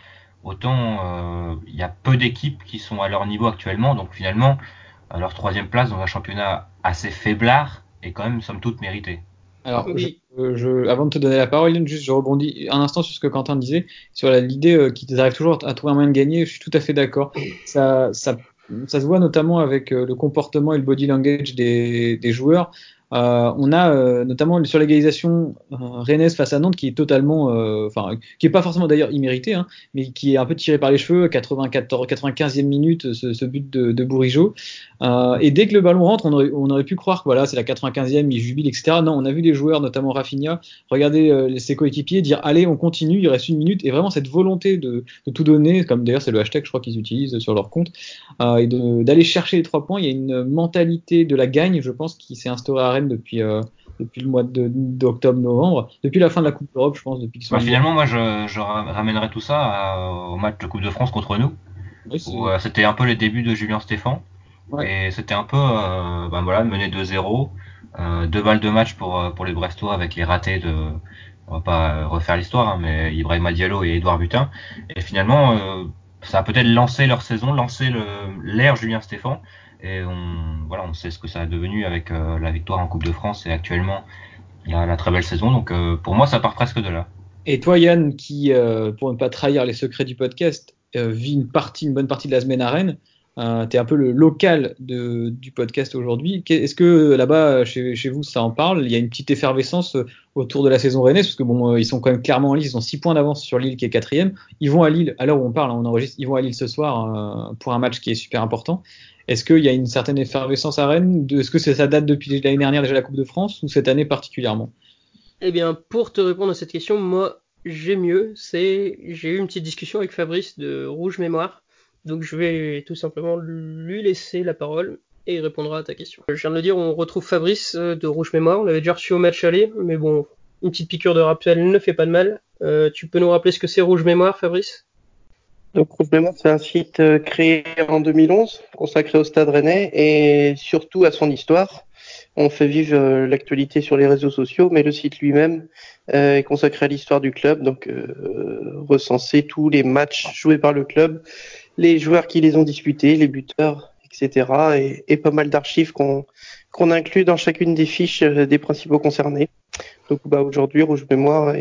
autant il y a peu d'équipes qui sont à leur niveau actuellement. Donc finalement, leur 3e place dans un championnat assez faiblard est quand même somme toute méritée. Alors, Oui. avant de te donner la parole, juste je rebondis un instant sur ce que Quentin disait, sur l'idée qu'ils arrivent toujours à trouver un moyen de gagner. Je suis tout à fait d'accord. Ça se voit notamment avec le comportement et le body language des joueurs. On a notamment sur l'égalisation rennaise face à Nantes qui est totalement, qui est pas forcément d'ailleurs immérité, hein, mais qui est un peu tiré par les cheveux. 95e minute, ce but de Bourigeaud. Et dès que le ballon rentre, on aurait pu croire que voilà, c'est la 95e, il jubile, etc. Non, on a vu les joueurs, notamment Rafinha, regarder ses coéquipiers, dire allez, on continue, il reste 1 minute, et vraiment cette volonté de tout donner, comme d'ailleurs c'est le hashtag, je crois qu'ils utilisent sur leur compte, et d'aller chercher les 3 points. Il y a une mentalité de la gagne, je pense, qui s'est instaurée à Rennes depuis le mois d'octobre-novembre, depuis la fin de la Coupe d'Europe, je pense, depuis qu'ils sont. Finalement, moi, je ramènerais tout ça au match de Coupe de France contre nous, Oui, où c'était un peu les débuts de Julien Stéphan. Ouais. Et c'était un peu mené 2-0, 2 balles de match pour les Brestois avec les ratés on va pas refaire l'histoire, hein, mais Ibrahima Diallo et Edouard Butin. Et finalement, ça a peut-être lancé leur saison, lancé l'ère Julien Stéphan. Et on sait ce que ça a devenu avec la victoire en Coupe de France et actuellement la très belle saison. Donc pour moi, ça part presque de là. Et toi, Yann, qui, pour ne pas trahir les secrets du podcast, vit une bonne partie de la semaine à Rennes, tu es un peu le local du podcast aujourd'hui. Est-ce que là-bas, chez vous, ça en parle? Il y a une petite effervescence autour de la saison rennaise, parce que bon, ils sont quand même clairement en lice, ils ont 6 points d'avance sur Lille qui est 4e. Ils vont à Lille, à l'heure où on parle, on enregistre, ils vont à Lille ce soir pour un match qui est super important. Est-ce qu'il y a une certaine effervescence à Rennes? Est-ce que ça date depuis l'année dernière déjà la Coupe de France, ou cette année particulièrement? Eh bien, pour te répondre à cette question, moi, j'ai mieux. J'ai eu une petite discussion avec Fabrice de Rouge Mémoire. Donc, je vais tout simplement lui laisser la parole et il répondra à ta question. Je viens de le dire, on retrouve Fabrice de Rouge Mémoire. On l'avait déjà reçu au match aller, mais bon, une petite piqûre de rappel ne fait pas de mal. Tu peux nous rappeler ce que c'est Rouge Mémoire, Fabrice? Donc Rouge Mémoire, c'est un site créé en 2011, consacré au Stade Rennais et surtout à son histoire. On fait vivre l'actualité sur les réseaux sociaux, mais le site lui-même est consacré à l'histoire du club, donc recenser tous les matchs joués par le club, les joueurs qui les ont disputés, les buteurs, etc. Et pas mal d'archives qu'on inclut dans chacune des fiches des principaux concernés. Donc aujourd'hui, Rouge Mémoire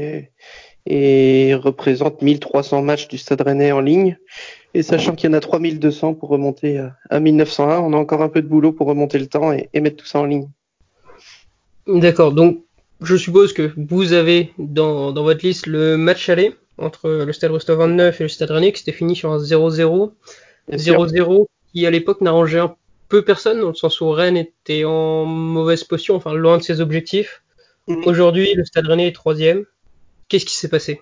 et représente 1300 matchs du Stade Rennais en ligne. Et sachant qu'il y en a 3200 pour remonter à 1901, on a encore un peu de boulot pour remonter le temps et mettre tout ça en ligne. D'accord, donc je suppose que vous avez dans votre liste le match aller entre le Stade Brestois 29 et le Stade Rennais qui s'était fini sur un 0-0. 0-0 qui à l'époque n'arrangeait un peu personne, dans le sens où Rennes était en mauvaise posture, enfin loin de ses objectifs. Aujourd'hui, le Stade Rennais est 3e. Qu'est-ce qui s'est passé?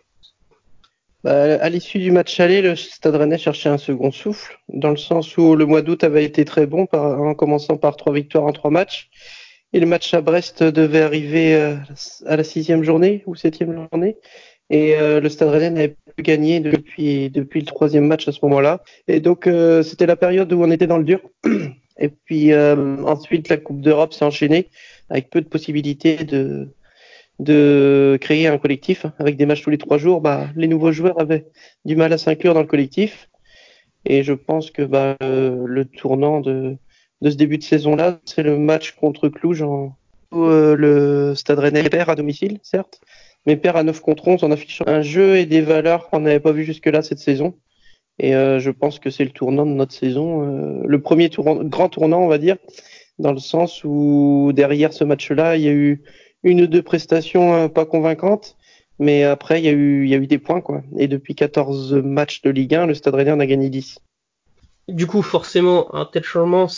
À l'issue du match aller, le Stade Rennais cherchait un second souffle, dans le sens où le mois d'août avait été très bon, en commençant par 3 victoires en 3 matchs. Et le match à Brest devait arriver à la 6e journée ou 7e journée. Et le Stade Rennais n'avait plus gagné depuis le troisième match à ce moment-là. Et donc c'était la période où on était dans le dur. Et puis ensuite la Coupe d'Europe s'est enchaînée avec peu de possibilités de créer un collectif. Avec des matchs tous les 3 jours, les nouveaux joueurs avaient du mal à s'inclure dans le collectif. Et je pense que le tournant de ce début de saison-là, c'est le match contre Cluj où le Stade Rennais perd à domicile, certes, mais perd à 9 contre 11 en affichant un jeu et des valeurs qu'on n'avait pas vu jusque-là cette saison. Et je pense que c'est le tournant de notre saison, le premier grand tournant, on va dire, dans le sens où derrière ce match-là, il y a eu une ou deux prestations pas convaincantes, mais après, il y a eu des points, quoi. Et depuis 14 matchs de Ligue 1, le Stade Rennais en a gagné 10. Du coup, forcément, un tel changement,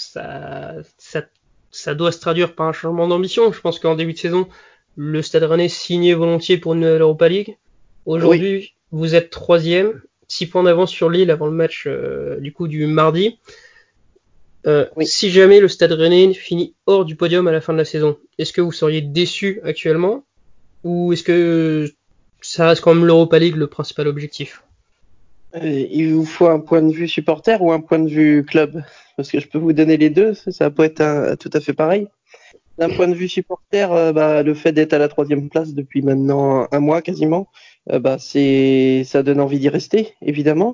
ça doit se traduire par un changement d'ambition. Je pense qu'en début de saison, le Stade Rennais signait volontiers pour une nouvelle Europa League. Aujourd'hui, oui. Vous êtes 3e, 6 points d'avance sur Lille avant le match du mardi. Oui. Si jamais le Stade Rennais finit hors du podium à la fin de la saison, est-ce que vous seriez déçu actuellement ou est-ce que ça reste quand même l'Europa League le principal objectif? Il vous faut un point de vue supporter ou un point de vue club? Parce que je peux vous donner les deux, ça peut être tout à fait pareil. D'un point de vue supporter, le fait d'être à la 3e place depuis maintenant un mois quasiment, ça donne envie d'y rester, évidemment.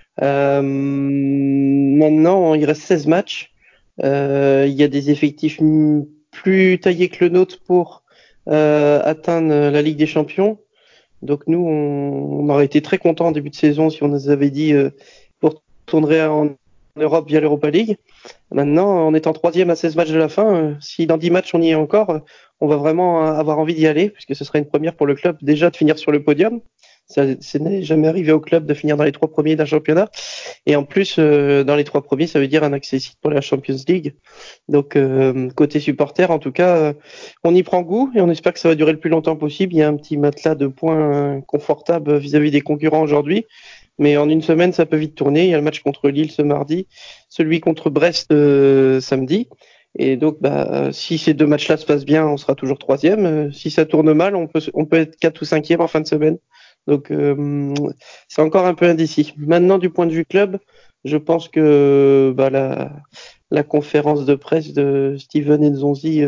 Maintenant, il reste 16 matchs. Il y a des effectifs plus taillés que le nôtre pour atteindre la Ligue des Champions. Donc nous, on aurait été très contents en début de saison si on nous avait dit pour tourner en Europe via l'Europa League. Maintenant, en étant 3e à 16 matchs de la fin, si dans 10 matchs on y est encore, on va vraiment avoir envie d'y aller, puisque ce serait une première pour le club déjà de finir sur le podium. Ça n'est jamais arrivé au club de finir dans les 3 premiers d'un championnat. Et en plus, dans les 3 premiers, ça veut dire un accès pour la Champions League. Donc, côté supporter, en tout cas, on y prend goût et on espère que ça va durer le plus longtemps possible. Il y a un petit matelas de points confortable vis-à-vis des concurrents aujourd'hui. Mais en une semaine, ça peut vite tourner. Il y a le match contre Lille ce mardi, celui contre Brest samedi. Et donc, si ces 2 matchs-là se passent bien, on sera toujours 3e. Si ça tourne mal, on peut être 4 ou 5e en fin de semaine. Donc, c'est encore un peu indécis. Maintenant, du point de vue club, je pense que la conférence de presse de Steven Nzonzi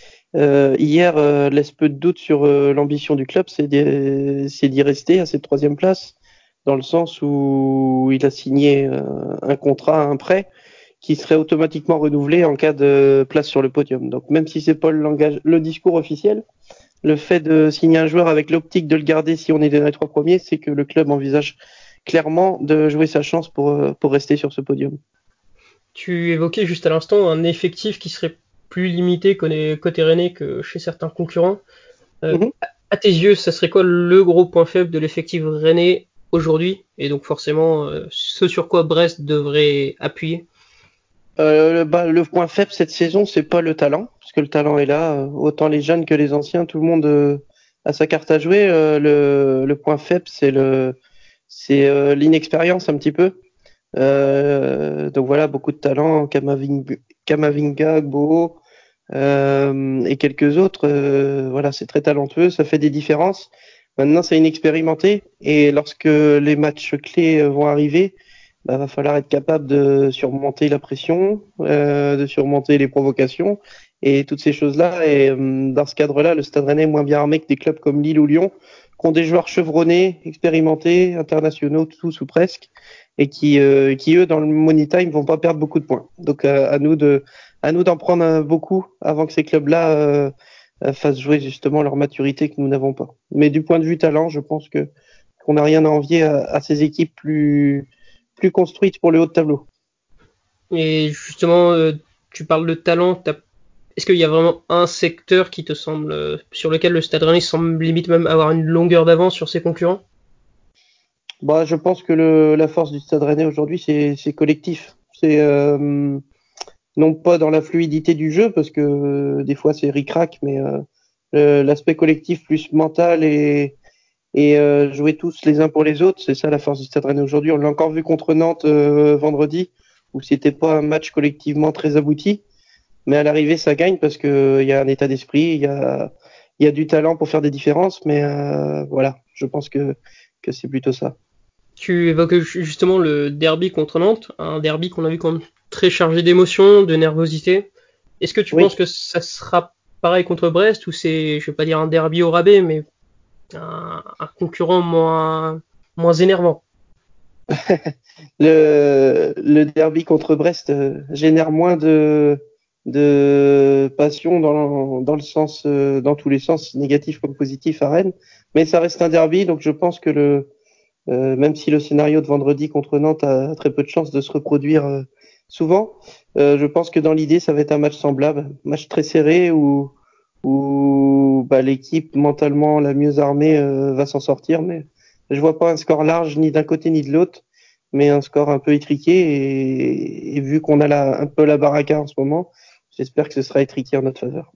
hier laisse peu de doute sur l'ambition du club, c'est d'y rester à cette 3e place, dans le sens où il a signé un contrat, un prêt, qui serait automatiquement renouvelé en cas de place sur le podium. Donc même si c'est pas le discours officiel, le fait de signer un joueur avec l'optique de le garder si on est dans les 3 premiers, c'est que le club envisage clairement de jouer sa chance pour rester sur ce podium. Tu évoquais juste à l'instant un effectif qui serait plus limité côté Rennais que chez certains concurrents. À tes yeux, ça serait quoi le gros point faible de l'effectif Rennais aujourd'hui? Et donc forcément, ce sur quoi Brest devrait appuyer? Le point faible cette saison, c'est pas le talent, parce que le talent est là. Autant les jeunes que les anciens, tout le monde a sa carte à jouer. Le point faible, c'est l'inexpérience un petit peu. Donc voilà, beaucoup de talent, Kamavinga, Gbo et quelques autres. Voilà, c'est très talentueux, ça fait des différences. Maintenant, c'est inexpérimenté et lorsque les matchs clés vont arriver, va falloir être capable de surmonter la pression, de surmonter les provocations et toutes ces choses-là. Et dans ce cadre-là, le Stade Rennais est moins bien armé que des clubs comme Lille ou Lyon, qui ont des joueurs chevronnés, expérimentés, internationaux, tous ou presque, et qui eux, dans le money time, vont pas perdre beaucoup de points. Donc à nous d'en prendre beaucoup avant que ces clubs-là fassent jouer justement leur maturité que nous n'avons pas. Mais du point de vue talent, je pense qu'on n'a rien à envier à ces équipes plus construites pour le haut de tableau. Et justement, tu parles de talent. Est-ce qu'il y a vraiment un secteur qui te semble sur lequel le Stade Rennais semble limite même avoir une longueur d'avance sur ses concurrents? Je pense que la force du Stade Rennais aujourd'hui, c'est collectif. C'est non pas dans la fluidité du jeu, parce que des fois c'est ric-rac, mais l'aspect collectif plus mental et jouer tous les uns pour les autres, c'est ça la force du Stade Rennais aujourd'hui. On l'a encore vu contre Nantes vendredi, où c'était pas un match collectivement très abouti, mais à l'arrivée ça gagne parce que il y a un état d'esprit, il il y a du talent pour faire des différences, mais voilà, je pense que c'est plutôt ça. Tu évoques justement le derby contre Nantes, un derby qu'on a vu comme très chargé d'émotions, de nervosité. Est-ce que tu Oui. penses que ça sera pareil contre Brest ou c'est, je vais pas dire un derby au rabais, mais un concurrent moins énervant? Le derby contre Brest génère moins de passion dans le sens, dans tous les sens, négatif comme positif à Rennes, mais ça reste un derby, donc je pense que même si le scénario de vendredi contre Nantes a très peu de chances de se reproduire souvent, je pense que dans l'idée, ça va être un match semblable, match très serré où l'équipe mentalement la mieux armée va s'en sortir, mais je vois pas un score large ni d'un côté ni de l'autre, mais un score un peu étriqué et vu qu'on a un peu la baraka en ce moment, j'espère que ce sera étriqué en notre faveur.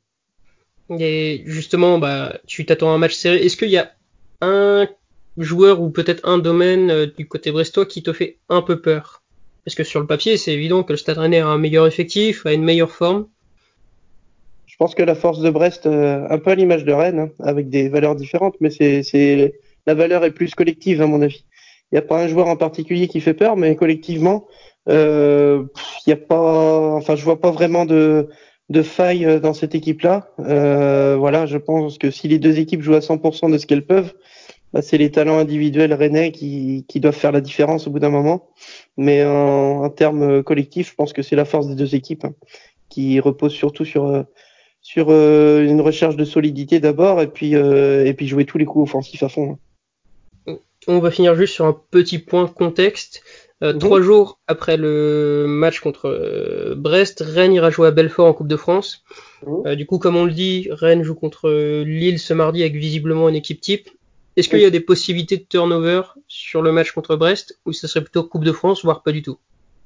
Et justement, tu t'attends à un match serré. Est-ce qu'il y a un joueur ou peut-être un domaine du côté brestois qui te fait un peu peur? Parce que sur le papier, c'est évident que le Stade Rennais a un meilleur effectif, a une meilleure forme. Je pense que la force de Brest, un peu à l'image de Rennes, hein, avec des valeurs différentes, mais la valeur est plus collective à mon avis. Il n'y a pas un joueur en particulier qui fait peur, mais collectivement, il y a pas, enfin, je vois pas vraiment de faille dans cette équipe-là. Voilà, je pense que si les deux équipes jouent à 100% de ce qu'elles peuvent, c'est les talents individuels rennais qui doivent faire la différence au bout d'un moment. Mais en termes collectifs, je pense que c'est la force des deux équipes, hein, qui repose surtout sur une recherche de solidité d'abord et puis jouer tous les coups offensifs à fond. On va finir juste sur un petit point contexte. 3 jours après le match contre Brest, Rennes ira jouer à Belfort en Coupe de France. Du coup, comme on le dit, Rennes joue contre Lille ce mardi avec visiblement une équipe type. Est-ce qu'il y a des possibilités de turnover sur le match contre Brest ou ça serait plutôt Coupe de France, voire pas du tout?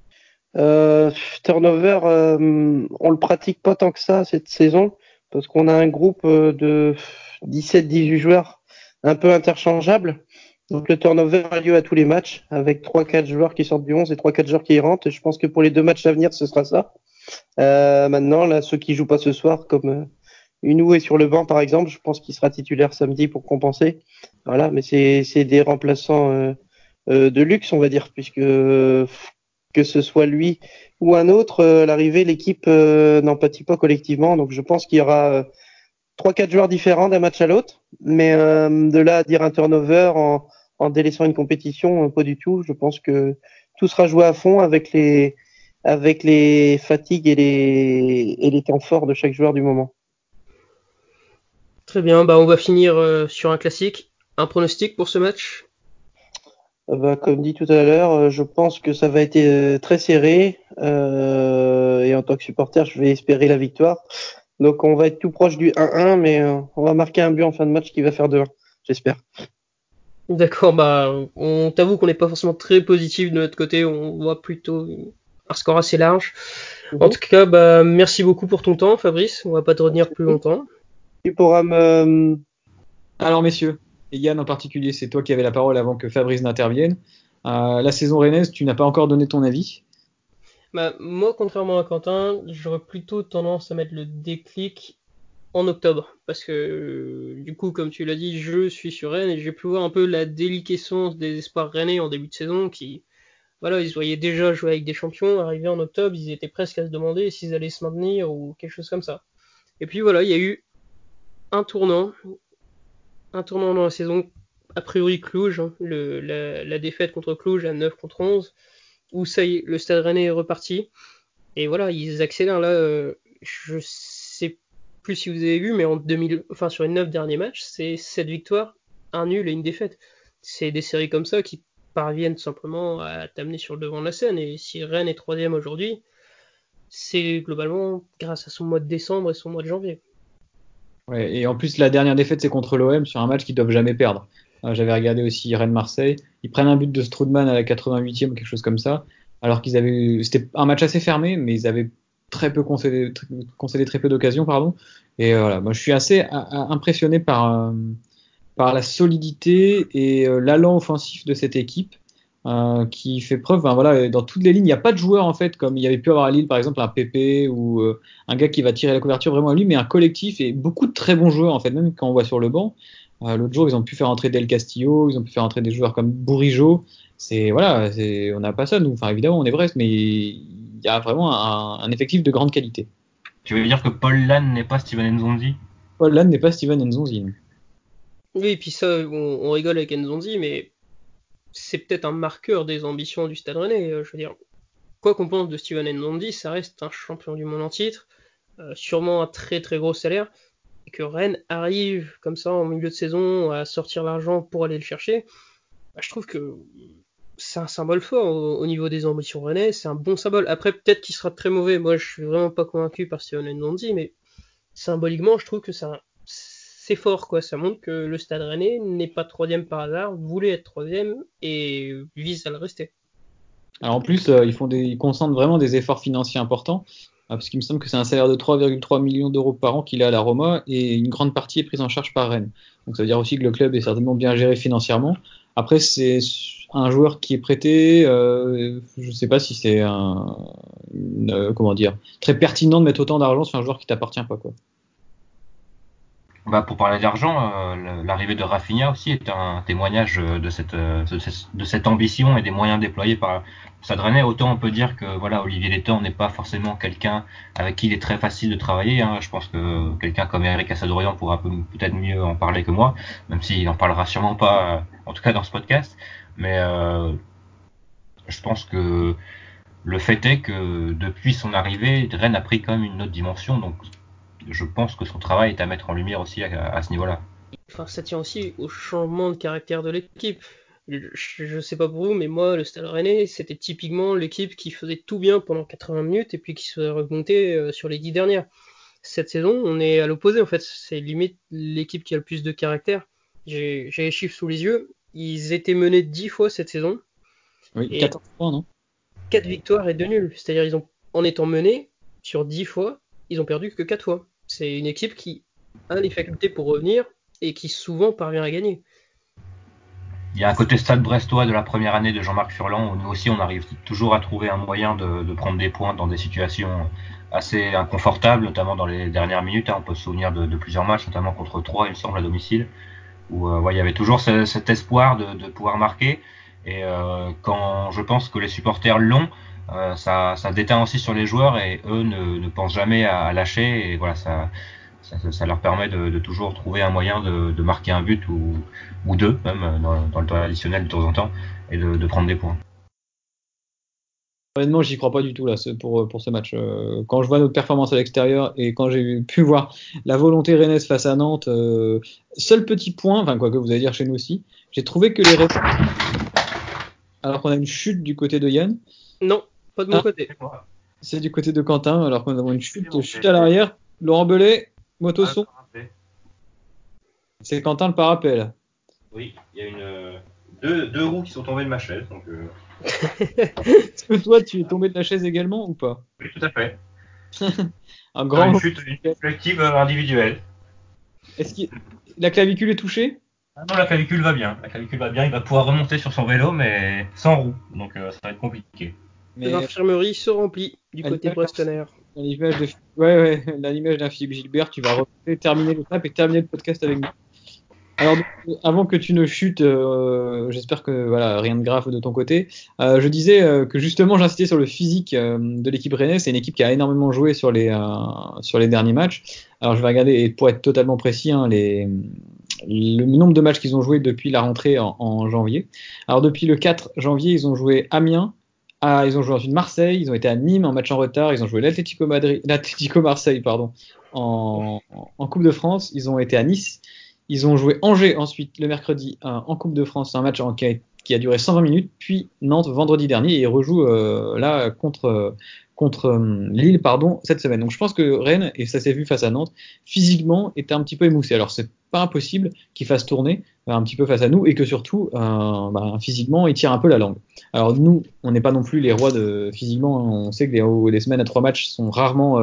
Turnover, on le pratique pas tant que ça cette saison parce qu'on a un groupe de 17-18 joueurs un peu interchangeables. Donc le turnover a lieu à tous les matchs avec 3-4 joueurs qui sortent du 11 et 3-4 joueurs qui y rentrent. Et je pense que pour les 2 matchs à venir, ce sera ça. Maintenant, là, ceux qui jouent pas ce soir, comme Unou est sur le banc par exemple, je pense qu'il sera titulaire samedi pour compenser. Voilà, mais c'est des remplaçants de luxe, on va dire, puisque que ce soit lui ou un autre, à l'arrivée, l'équipe n'en pâtit pas collectivement. Donc je pense qu'il y aura 3-4 joueurs différents d'un match à l'autre, mais de là à dire un turnover en délaissant une compétition, pas du tout. Je pense que tout sera joué à fond avec les fatigues et les temps forts de chaque joueur du moment. Très bien, on va finir sur un classique. Un pronostic pour ce match? Comme dit tout à l'heure, je pense que ça va être très serré et en tant que supporter, je vais espérer la victoire. Donc on va être tout proche du 1-1, mais on va marquer un but en fin de match qui va faire 2-1, j'espère. D'accord, on t'avoue qu'on n'est pas forcément très positif de notre côté, on voit plutôt un score assez large. En tout cas, merci beaucoup pour ton temps, Fabrice. On va pas te retenir plus longtemps. Tu pourras me... Alors messieurs, et Yann en particulier, c'est toi qui avais la parole avant que Fabrice n'intervienne. La saison rennaise, tu n'as pas encore donné ton avis. Moi, contrairement à Quentin, j'aurais plutôt tendance à mettre le déclic en octobre. Parce que, du coup, comme tu l'as dit, je suis sur Rennes et j'ai pu voir un peu la déliquescence des espoirs rennais en début de saison qui, voilà, ils se voyaient déjà jouer avec des champions. Arrivés en octobre, ils étaient presque à se demander s'ils allaient se maintenir ou quelque chose comme ça. Et puis voilà, il y a eu un tournant dans la saison, a priori Cluj, hein, la défaite contre Cluj à 9 contre 11, où ça y est, le Stade Rennais est reparti. Et voilà, ils accélèrent là. Je sais plus si vous avez vu, mais sur les 9 derniers matchs, c'est 7 victoires, un nul et une défaite. C'est des séries comme ça qui parviennent simplement à t'amener sur le devant de la scène. Et si Rennes est 3ème aujourd'hui, c'est globalement grâce à son mois de décembre et son mois de janvier. Ouais, et en plus, la dernière défaite, c'est contre l'OM sur un match qu'ils doivent jamais perdre. J'avais regardé aussi Rennes-Marseille. Ils prennent un but de Strootman à la 88e ou quelque chose comme ça. Alors c'était un match assez fermé, mais ils avaient concédé très peu d'occasions, pardon. Et voilà, moi je suis assez impressionné par la solidité et l'allant offensif de cette équipe. qui fait preuve. Voilà, dans toutes les lignes, il n'y a pas de joueur en fait comme il y avait pu avoir à Lille par exemple un Pépé ou un gars qui va tirer la couverture vraiment à lui, mais un collectif et beaucoup de très bons joueurs en fait. Même quand on voit sur le banc, l'autre jour ils ont pu faire entrer Del Castillo, ils ont pu faire entrer des joueurs comme Bourigeaud. On n'a pas ça nous. Enfin évidemment on est Brest, mais il y a vraiment un effectif de grande qualité. Tu veux dire que Paul Lannes n'est pas Steven Nzonzi? Paul Lannes n'est pas Steven Nzonzi. Oui, et puis ça, on rigole avec Nzonzi, mais c'est peut-être un marqueur des ambitions du Stade Rennais. Je veux dire, quoi qu'on pense de Steven Nzonzi, ça reste un champion du monde en titre, sûrement un très très gros salaire, et que Rennes arrive comme ça en milieu de saison à sortir l'argent pour aller le chercher. Je trouve que c'est un symbole fort au niveau des ambitions rennais, c'est un bon symbole. Après, peut-être qu'il sera très mauvais. Moi, je suis vraiment pas convaincu par Steven Nzonzi, mais symboliquement, je trouve que c'est fort, quoi. Ça montre que le Stade Rennais n'est pas troisième par hasard, voulait être troisième et vise à le rester. Alors en plus, ils concentrent vraiment des efforts financiers importants, parce qu'il me semble que c'est un salaire de 3,3 millions d'euros par an qu'il a à la Roma, et une grande partie est prise en charge par Rennes. Donc ça veut dire aussi que le club est certainement bien géré financièrement. Après, c'est un joueur qui est prêté, je ne sais pas si c'est très pertinent de mettre autant d'argent sur un joueur qui t'appartient pas, quoi. Pour parler d'argent, l'arrivée de Rafinha aussi est un témoignage de cette ambition et des moyens déployés par Stade Rennais. Autant on peut dire que voilà, Olivier Létang n'est pas forcément quelqu'un avec qui il est très facile de travailler. Je pense que quelqu'un comme Eric Assadorian pourra peut-être mieux en parler que moi, même s'il n'en parlera sûrement pas, en tout cas dans ce podcast. Mais je pense que le fait est que depuis son arrivée, Rennes a pris quand même une autre dimension. Donc je pense que son travail est à mettre en lumière aussi à ce niveau-là. Enfin, ça tient aussi au changement de caractère de l'équipe. Je sais pas pour vous, mais moi, le Stade Rennais, c'était typiquement l'équipe qui faisait tout bien pendant 80 minutes et puis qui se remontait sur les 10 dernières. Cette saison, on est à l'opposé en fait. C'est limite l'équipe qui a le plus de caractère. J'ai les chiffres sous les yeux. Ils étaient menés 10 fois cette saison. Oui, Et 14 points, non? 4 victoires et 2 nuls. C'est-à-dire, en étant menés sur 10 fois, ils ont perdu que 4 fois. C'est une équipe qui a les facultés pour revenir et qui souvent parvient à gagner. Il y a un côté stade brestois de la première année de Jean-Marc Furlan où nous aussi on arrive toujours à trouver un moyen de prendre des points dans des situations assez inconfortables, notamment dans les dernières minutes. On peut se souvenir de plusieurs matchs, notamment contre Troyes, il me semble, à domicile, où il y avait toujours cet espoir de pouvoir marquer. Et quand je pense que les supporters l'ont, ça déteint aussi sur les joueurs et eux ne pensent jamais à lâcher. Et voilà, ça leur permet de toujours trouver un moyen de marquer un but ou deux, même dans le temps additionnel de temps en temps, et de prendre des points. Honnêtement, j'y crois pas du tout là pour ce match. Quand je vois notre performance à l'extérieur et quand j'ai pu voir la volonté rennaise face à Nantes, seul petit point, enfin quoi que vous allez dire chez nous aussi, j'ai trouvé que les Rennais, alors qu'on a une chute du côté de Yann, Non, pas de mon côté. c'est du côté de Quentin, alors qu'on a une chute à l'arrière. Laurent Belay, moto son. C'est Quentin le parapet. Oui, il y a deux roues qui sont tombées de ma chaise. Donc, Est-ce que toi, tu es tombé de la chaise également ou pas? oui, tout à fait. Une chute collective individuelle. Est-ce que la clavicule est touchée? Non, la clavicule va bien. Il va pouvoir remonter sur son vélo, mais sans roue. Donc ça va être compliqué. Mais l'infirmerie se remplit du côté brestonaire. l'image d'un Philippe Gilbert, tu vas terminer l'étape et terminer le podcast avec nous. Alors, avant que tu ne chutes, j'espère que voilà, rien de grave de ton côté. Je disais que justement, j'insistais sur le physique de l'équipe rennaise. C'est une équipe qui a énormément joué sur les derniers matchs. Alors, je vais regarder, et pour être totalement précis, le nombre de matchs qu'ils ont joué depuis la rentrée en janvier. Alors, depuis le 4 janvier, ils ont joué Amiens. Ils ont joué ensuite Marseille, ils ont été à Nîmes en match en retard, ils ont joué l'Atlético Marseille, en Coupe de France, ils ont été à Nice, ils ont joué Angers ensuite le mercredi en Coupe de France, un match qui a duré 120 minutes, puis Nantes vendredi dernier et ils rejouent là contre Lille cette semaine. Donc je pense que Rennes, et ça s'est vu face à Nantes, physiquement était un petit peu émoussé. Alors c'est pas impossible qu'ils fassent tourner un petit peu face à nous et que surtout physiquement ils tirent un peu la langue. Alors nous, on n'est pas non plus les rois de physiquement, on sait que les semaines à 3 matchs sont rarement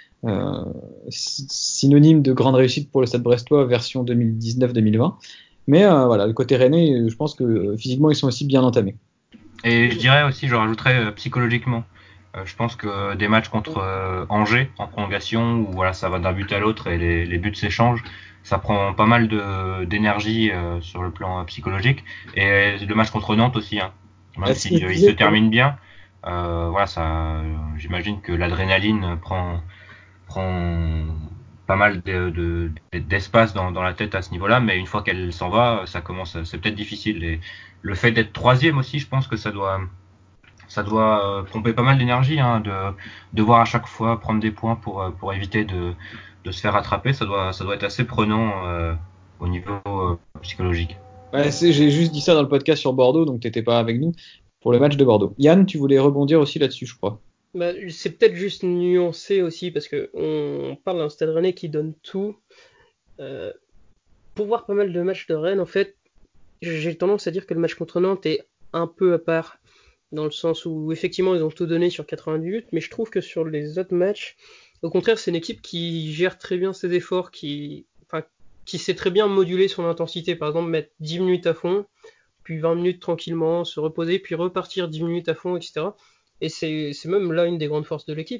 synonymes de grande réussite pour le Stade Brestois version 2019-2020. Mais voilà, le côté rennais, je pense que physiquement ils sont aussi bien entamés. Et je dirais aussi, je rajouterais psychologiquement. Je pense que des matchs contre Angers en prolongation, où voilà, ça va d'un but à l'autre et les buts s'échangent, ça prend pas mal d'énergie sur le plan psychologique. Et le match contre Nantes aussi, hein. Même s'il il se termine bien, voilà, ça, j'imagine que l'adrénaline prend pas mal d'espace dans la tête à ce niveau-là, mais une fois qu'elle s'en va, ça commence, c'est peut-être difficile. Et le fait d'être troisième aussi, je pense que ça doit pomper pas mal d'énergie, hein, de voir à chaque fois prendre des points pour éviter de se faire rattraper. Ça doit être assez prenant au niveau psychologique. Ouais, j'ai juste dit ça dans le podcast sur Bordeaux, donc t'étais pas avec nous pour le match de Bordeaux. Yann, tu voulais rebondir aussi là-dessus, je crois. Bah, c'est peut-être juste nuancé aussi parce que on parle d'un Stade Rennais qui donne tout. Euh, pour voir pas mal de matchs de Rennes, en fait, j'ai tendance à dire que le match contre Nantes est un peu à part, dans le sens où effectivement ils ont tout donné sur 90 minutes, mais je trouve que sur les autres matchs, au contraire, c'est une équipe qui gère très bien ses efforts, qui sait très bien moduler son intensité. Par exemple, mettre 10 minutes à fond, puis 20 minutes tranquillement, se reposer, puis repartir 10 minutes à fond, etc. Et c'est même là une des grandes forces de l'équipe.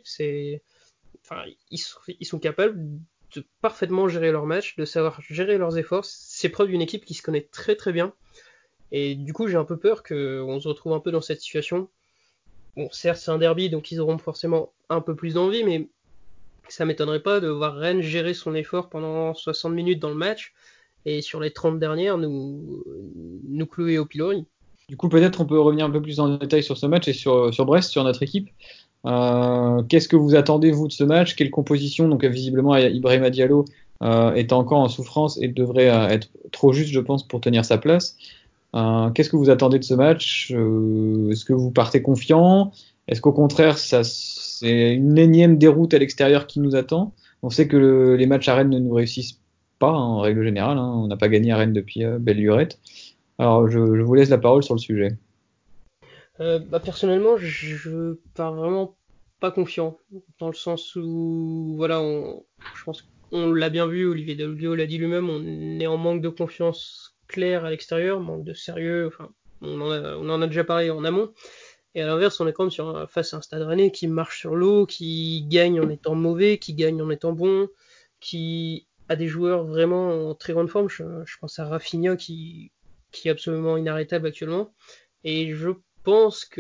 Ils sont capables de parfaitement gérer leur match, de savoir gérer leurs efforts. C'est preuve d'une équipe qui se connaît très très bien. Et du coup, j'ai un peu peur qu'on se retrouve un peu dans cette situation. Bon, certes, c'est un derby, donc ils auront forcément un peu plus d'envie, mais ça m'étonnerait pas de voir Rennes gérer son effort pendant 60 minutes dans le match et sur les 30 dernières nous clouer au pilori. Du coup, peut-être on peut revenir un peu plus en détail sur ce match et sur Brest, sur notre équipe. Qu'est-ce que vous attendez, vous, de ce match? Quelle composition? Donc, visiblement, Ibrahima Diallo est encore en souffrance et devrait être trop juste, je pense, pour tenir sa place. Qu'est-ce que vous attendez de ce match? Est-ce que vous partez confiant? Est-ce qu'au contraire, c'est une énième déroute à l'extérieur qui nous attend? On sait que les matchs à Rennes ne nous réussissent pas, hein, en règle générale, hein. On n'a pas gagné à Rennes depuis belle lurette. Alors, je vous laisse la parole sur le sujet. Personnellement, je pars vraiment pas confiant, dans le sens où, voilà, je pense qu'on l'a bien vu, Olivier Dalloglio l'a dit lui-même, on est en manque de confiance claire à l'extérieur, manque de sérieux, enfin, on en a déjà parlé en amont, et à l'inverse, on est quand même face à un Stade Rennais qui marche sur l'eau, qui gagne en étant mauvais, qui gagne en étant bon, qui a des joueurs vraiment en très grande forme, je pense à Rafinha qui est absolument inarrêtable actuellement, et je pense que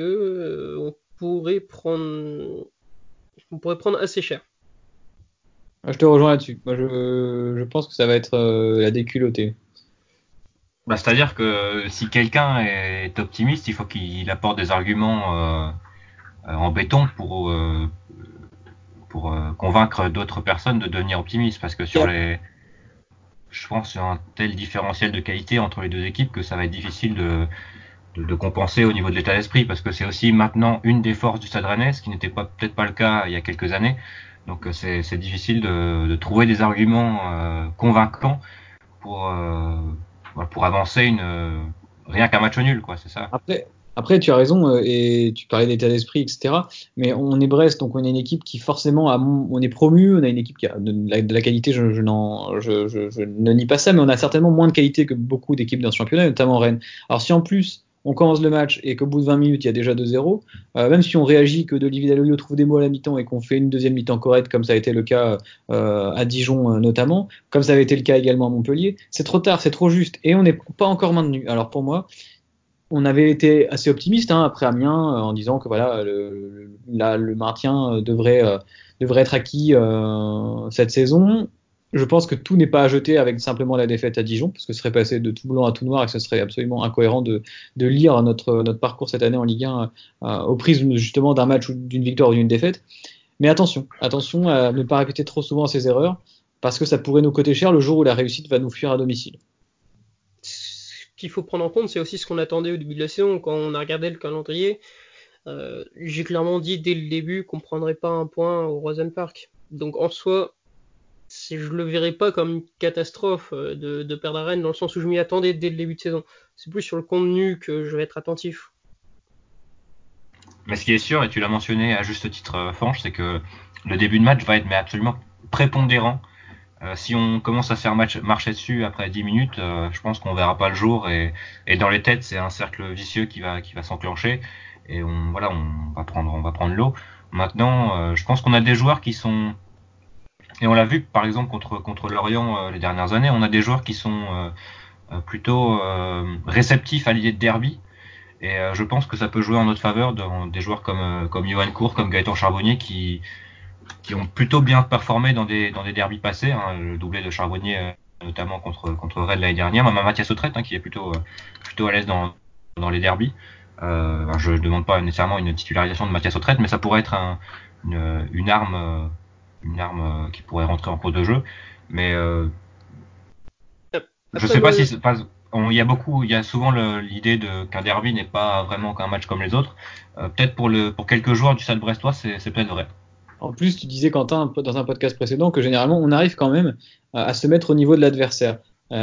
on pourrait prendre assez cher. Je te rejoins là-dessus. Moi, je pense que ça va être la déculottée. Bah, c'est-à-dire que si quelqu'un est optimiste, il faut qu'il apporte des arguments en béton pour convaincre d'autres personnes de devenir optimistes. Parce que je pense sur un tel différentiel de qualité entre les deux équipes que ça va être difficile de compenser au niveau de l'état d'esprit, parce que c'est aussi maintenant une des forces du Stade Rennais, ce qui n'était peut-être pas le cas il y a quelques années. Donc c'est difficile de trouver des arguments convaincants pour pour avancer rien qu'un match nul, quoi, c'est ça. Après, tu as raison, et tu parlais d'état d'esprit, etc. Mais on est Brest, donc on est une équipe qui forcément on est promu, on a une équipe qui a de la qualité, je ne nie pas ça, mais on a certainement moins de qualité que beaucoup d'équipes dans ce championnat, notamment Rennes. Alors si en plus on commence le match et qu'au bout de 20 minutes il y a déjà 2-0, même si on réagit que Olivier Dalloglio trouve des mots à la mi-temps et qu'on fait une deuxième mi-temps correcte, comme ça a été le cas à Dijon notamment, comme ça avait été le cas également à Montpellier, c'est trop tard, c'est trop juste, et on n'est pas encore maintenu. Alors pour moi, on avait été assez optimiste, hein, après Amiens, en disant que voilà, le maintien devrait être acquis cette saison. Je pense que tout n'est pas à jeter avec simplement la défaite à Dijon, parce que ce serait passé de tout blanc à tout noir et que ce serait absolument incohérent de lire notre parcours cette année en Ligue 1 au prisme justement d'un match ou d'une victoire ou d'une défaite. Mais attention à ne pas répéter trop souvent ces erreurs, parce que ça pourrait nous coûter cher le jour où la réussite va nous fuir à domicile. Ce qu'il faut prendre en compte, c'est aussi ce qu'on attendait au début de la saison. Quand on a regardé le calendrier, j'ai clairement dit dès le début qu'on prendrait pas un point au Roison Park. Donc en soi, je le verrais pas comme une catastrophe de perdre à Rennes, dans le sens où je m'y attendais dès le début de saison. C'est plus sur le contenu que je vais être attentif. Mais ce qui est sûr, et tu l'as mentionné à juste titre, Fanche, c'est que le début de match va être mais absolument prépondérant Si on commence à se faire marcher dessus après 10 minutes, je pense qu'on verra pas le jour et dans les têtes c'est un cercle vicieux qui va s'enclencher et on va prendre l'eau. Maintenant, je pense qu'on a des joueurs qui sont et on l'a vu par exemple contre Lorient les dernières années, on a des joueurs qui sont plutôt réceptifs à l'idée de derby. Et je pense que ça peut jouer en notre faveur dans des joueurs comme Johan Cour, comme Gaëtan Charbonnier qui ont plutôt bien performé dans des derbys passés, hein, le doublé de Charbonnier notamment contre Rennes l'année dernière, même Mathias Autrette qui est plutôt à l'aise dans les derbys. Je ne demande pas nécessairement une titularisation de Mathias Autrette, mais ça pourrait être une arme qui pourrait rentrer en cours de jeu. Mais je sais pas si c'est pas il y a souvent l'idée qu'un derby n'est pas vraiment qu'un match comme les autres. Peut-être pour quelques joueurs du Stade Brestois, c'est peut-être vrai. En plus, tu disais, Quentin, dans un podcast précédent, que généralement, on arrive quand même à se mettre au niveau de l'adversaire.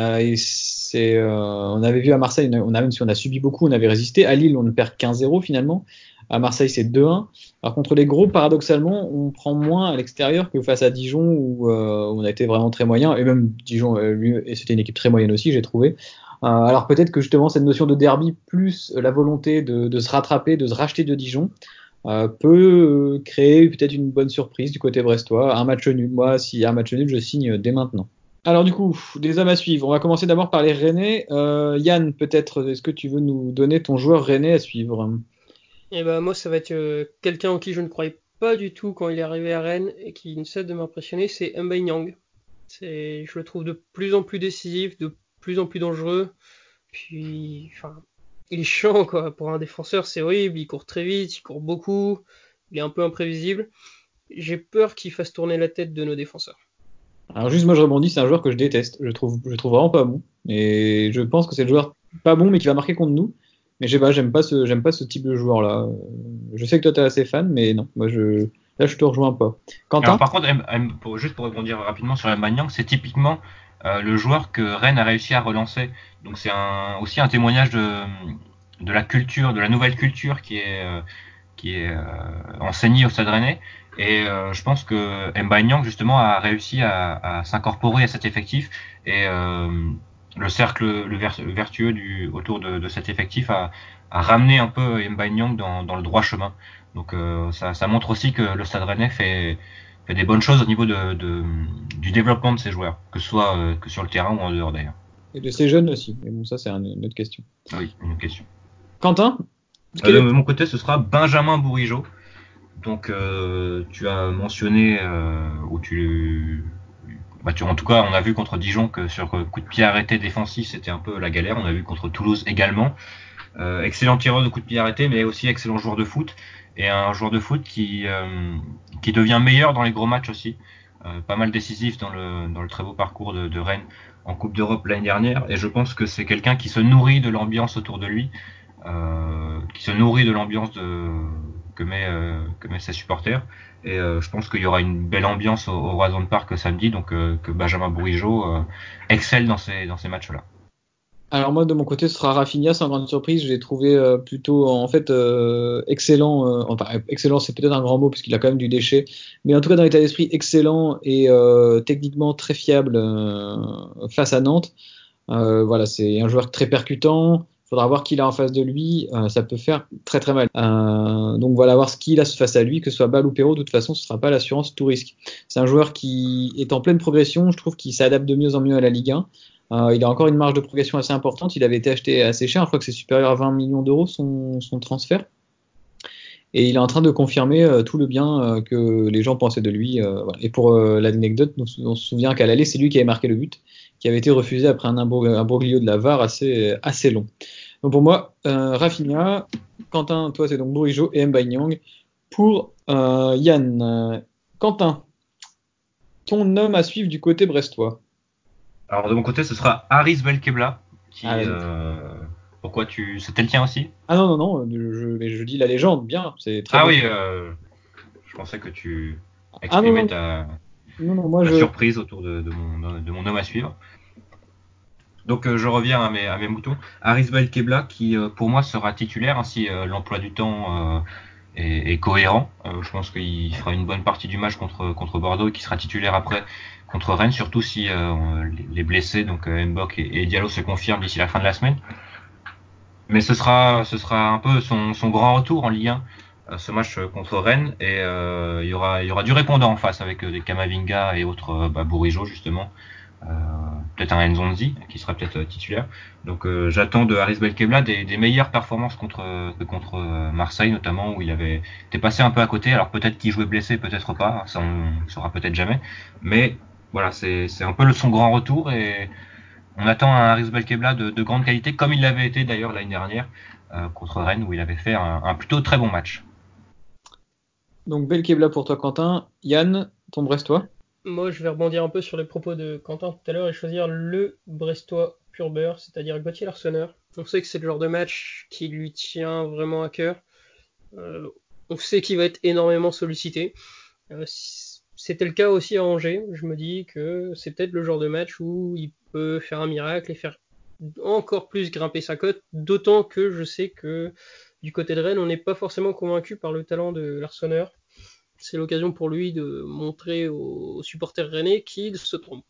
On avait vu à Marseille, même si on a subi beaucoup, on avait résisté. À Lille, on ne perd qu'un 0 finalement. À Marseille, c'est 2-1. Alors, contre les gros, paradoxalement, on prend moins à l'extérieur que face à Dijon, où on a été vraiment très moyen. Et même Dijon, et c'était une équipe très moyenne aussi, j'ai trouvé. Alors, peut-être que justement, cette notion de derby, plus la volonté de se rattraper, de se racheter de Dijon, peut créer peut-être une bonne surprise du côté brestois. Un match nul. Moi, s'il y a un match nul, je signe dès maintenant. Alors du coup, des hommes à suivre. On va commencer d'abord par les Rennais. Yann, peut-être, est-ce que tu veux nous donner ton joueur rennais à suivre? Et ben moi, ça va être quelqu'un en qui je ne croyais pas du tout quand il est arrivé à Rennes et qui ne cesse de m'impressionner, c'est Mbaye Niang. Je le trouve de plus en plus décisif, de plus en plus dangereux. Puis, enfin, il est chiant quoi. Pour un défenseur, c'est horrible. Il court très vite, il court beaucoup. Il est un peu imprévisible. J'ai peur qu'il fasse tourner la tête de nos défenseurs. Alors juste, moi je rebondis, c'est un joueur que je déteste. Je trouve vraiment pas bon. Et je pense que c'est le joueur pas bon, mais qui va marquer contre nous. Mais je sais pas, j'aime pas ce type de joueur-là. Je sais que toi t'es assez fan, mais non, là je te rejoins pas. Quentin? Alors par contre, juste pour rebondir rapidement sur Mbanyang, c'est typiquement le joueur que Rennes a réussi à relancer. Donc c'est aussi un témoignage de la culture, de la nouvelle culture qui est enseignée au Stade Rennais. Et je pense que Mbanyang justement a réussi à s'incorporer à cet effectif et le cercle vertueux autour de cet effectif a ramené un peu Mbanyang dans le droit chemin. Donc ça montre aussi que le Stade Rennais fait des bonnes choses au niveau du développement de ses joueurs, que ce soit que sur le terrain ou en dehors d'ailleurs. Et de ces jeunes aussi. Mais bon, ça c'est une autre question. Oui, une question. Quentin? De mon côté, ce sera Benjamin Bourigeaud. Donc tu as mentionné en tout cas, on a vu contre Dijon que sur coup de pied arrêté défensif, c'était un peu la galère. On a vu contre Toulouse également. Excellent tireur de coup de pied arrêté, mais aussi excellent joueur de foot. Et un joueur de foot qui devient meilleur dans les gros matchs aussi. Pas mal décisif dans le très beau parcours de Rennes en Coupe d'Europe l'année dernière. Et je pense que c'est quelqu'un qui se nourrit de l'ambiance autour de lui, qui se nourrit de l'ambiance que met ses supporters. Et je pense qu'il y aura une belle ambiance au Roison Park samedi, donc que Benjamin Bourigeaud excelle dans ces matchs-là. Alors moi de mon côté ce sera Rafinha sans grande surprise, je l'ai trouvé plutôt en fait excellent, enfin excellent c'est peut-être un grand mot parce qu'il a quand même du déchet, mais en tout cas dans l'état d'esprit excellent et techniquement très fiable face à Nantes. Voilà, c'est un joueur très percutant, il faudra voir qui il a en face de lui, ça peut faire très très mal. Donc voilà, voir ce qu'il a face à lui, que ce soit Ball ou Perraud, de toute façon ce sera pas l'assurance tout risque. C'est un joueur qui est en pleine progression, je trouve qu'il s'adapte de mieux en mieux à la Ligue 1. Il a encore une marge de progression assez importante. Il avait été acheté assez cher. Je crois que c'est supérieur à 20 millions d'euros son transfert. Et il est en train de confirmer tout le bien que les gens pensaient de lui. Voilà. Et pour l'anecdote, on se souvient qu'à l'aller, c'est lui qui avait marqué le but, qui avait été refusé après un imbroglio de la VAR assez long. Donc pour moi, Rafinha, Quentin, toi c'est donc Bourigeaud et Mbaye Niang. Pour Yann, Quentin, ton homme à suivre du côté brestois. Alors de mon côté, ce sera Haris Belkebla, qui pourquoi c'était le tien aussi? Ah non, je dis la légende, bien, c'est très Ah bon. oui, je pensais que tu exprimais ta surprise autour de mon homme à suivre. Donc je reviens à mes moutons. Haris Belkebla qui pour moi sera titulaire si l'emploi du temps et cohérent. Je pense qu'il fera une bonne partie du match contre Bordeaux et qu'il sera titulaire après contre Rennes, surtout si les blessés, donc Mbok et Diallo, se confirment d'ici la fin de la semaine. Mais ce sera un peu son grand retour en Ligue 1, ce match contre Rennes, et il y aura du répondant en face avec des Kamavinga et autres, Bourigeaud justement, peut-être un Nzonzi qui sera peut-être titulaire. Donc j'attends de Haris Belkebla des meilleures performances que contre Marseille notamment, où il était passé un peu à côté. Alors peut-être qu'il jouait blessé, peut-être pas, ça on saura peut-être jamais. Mais voilà, c'est un peu son grand retour, et on attend un Haris Belkebla de grande qualité, comme il l'avait été d'ailleurs l'année dernière contre Rennes, où il avait fait un plutôt très bon match. Donc Belkebla pour toi, Quentin. Yann, ton Brestois? Moi, je vais rebondir un peu sur les propos de Quentin tout à l'heure et choisir le Brestois pur beurre, c'est-à-dire Gauthier Larsonneur. On sait que c'est le genre de match qui lui tient vraiment à cœur. On sait qu'il va être énormément sollicité. C'était le cas aussi à Angers. Je me dis que c'est peut-être le genre de match où il peut faire un miracle et faire encore plus grimper sa cote, d'autant que je sais que du côté de Rennes, on n'est pas forcément convaincu par le talent de Larsonneur. C'est l'occasion pour lui de montrer aux supporters rennais qu'il se trompe.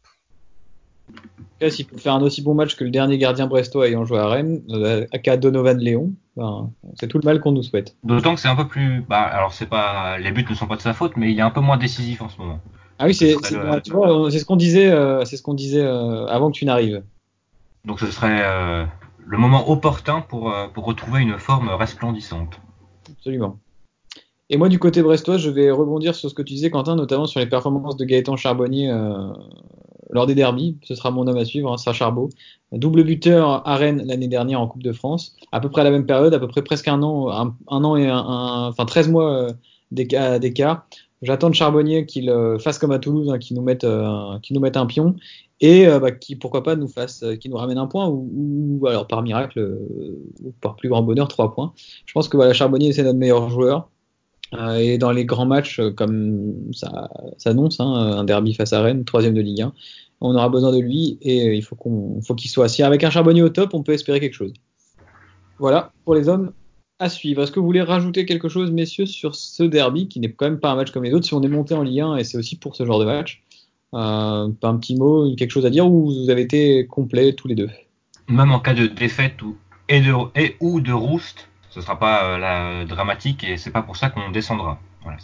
S'il peut faire un aussi bon match que le dernier gardien brestois ayant joué à Rennes, aka Donovan Léon, c'est tout le mal qu'on nous souhaite. D'autant que c'est un peu plus, alors les buts ne sont pas de sa faute, mais il est un peu moins décisif en ce moment. Ah oui, tu vois, c'est ce qu'on disait, avant que tu n'arrives. Donc ce serait le moment opportun pour retrouver une forme resplendissante. Absolument. Et moi, du côté brestois, je vais rebondir sur ce que tu disais, Quentin, notamment sur les performances de Gaëtan Charbonnier lors des derbies. Ce sera mon homme à suivre, ça Charbot. Double buteur à Rennes l'année dernière en Coupe de France, à peu près à la même période, à peu près presque un an et 13 mois d'écart. J'attends de Charbonnier qu'il fasse comme à Toulouse, qu'il nous mette un pion et qui, pourquoi pas, qu'il nous ramène un point ou alors par miracle ou par plus grand bonheur 3 points. Je pense que Charbonnier c'est notre meilleur joueur. Et dans les grands matchs, comme ça s'annonce, un derby face à Rennes, 3e de Ligue 1, on aura besoin de lui et il faut qu'il soit. Si avec un Charbonnier au top, on peut espérer quelque chose. Voilà pour les hommes à suivre. Est-ce que vous voulez rajouter quelque chose, messieurs, sur ce derby qui n'est quand même pas un match comme les autres? Si on est monté en Ligue 1 et c'est aussi pour ce genre de match, pas un petit mot, quelque chose à dire, ou vous avez été complets tous les deux? Même en cas de défaite ou de rouste, ce sera pas dramatique, et c'est pas pour ça qu'on descendra. Voilà,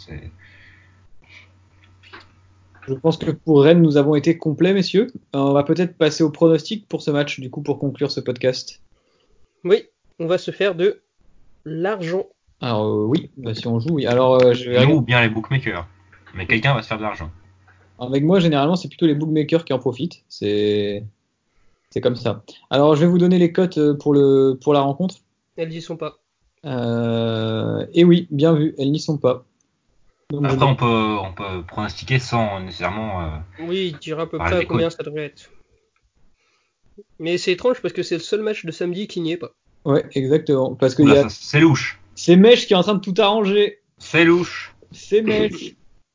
Je pense que pour Rennes, nous avons été complets, messieurs. On va peut-être passer au pronostic pour ce match, du coup, pour conclure ce podcast. Oui, on va se faire de l'argent. Alors oui, si on joue, oui. Alors je vais nous regarder. ou bien les bookmakers. Mais quelqu'un va se faire de l'argent. Avec moi, généralement, c'est plutôt les bookmakers qui en profitent. C'est comme ça. Alors je vais vous donner les cotes pour la rencontre. Elles n'y sont pas. Et oui, bien vu, elles n'y sont pas. Donc, Après, on peut pronostiquer sans nécessairement. Oui, dire à peu parler près à des combien cotes. ça devrait être. Mais c'est étrange parce que c'est le seul match de samedi qui n'y est pas. Ouais, exactement. Parce que Oula, c'est louche. c'est Mèche qui est en train de tout arranger. C'est louche. C'est Mèche.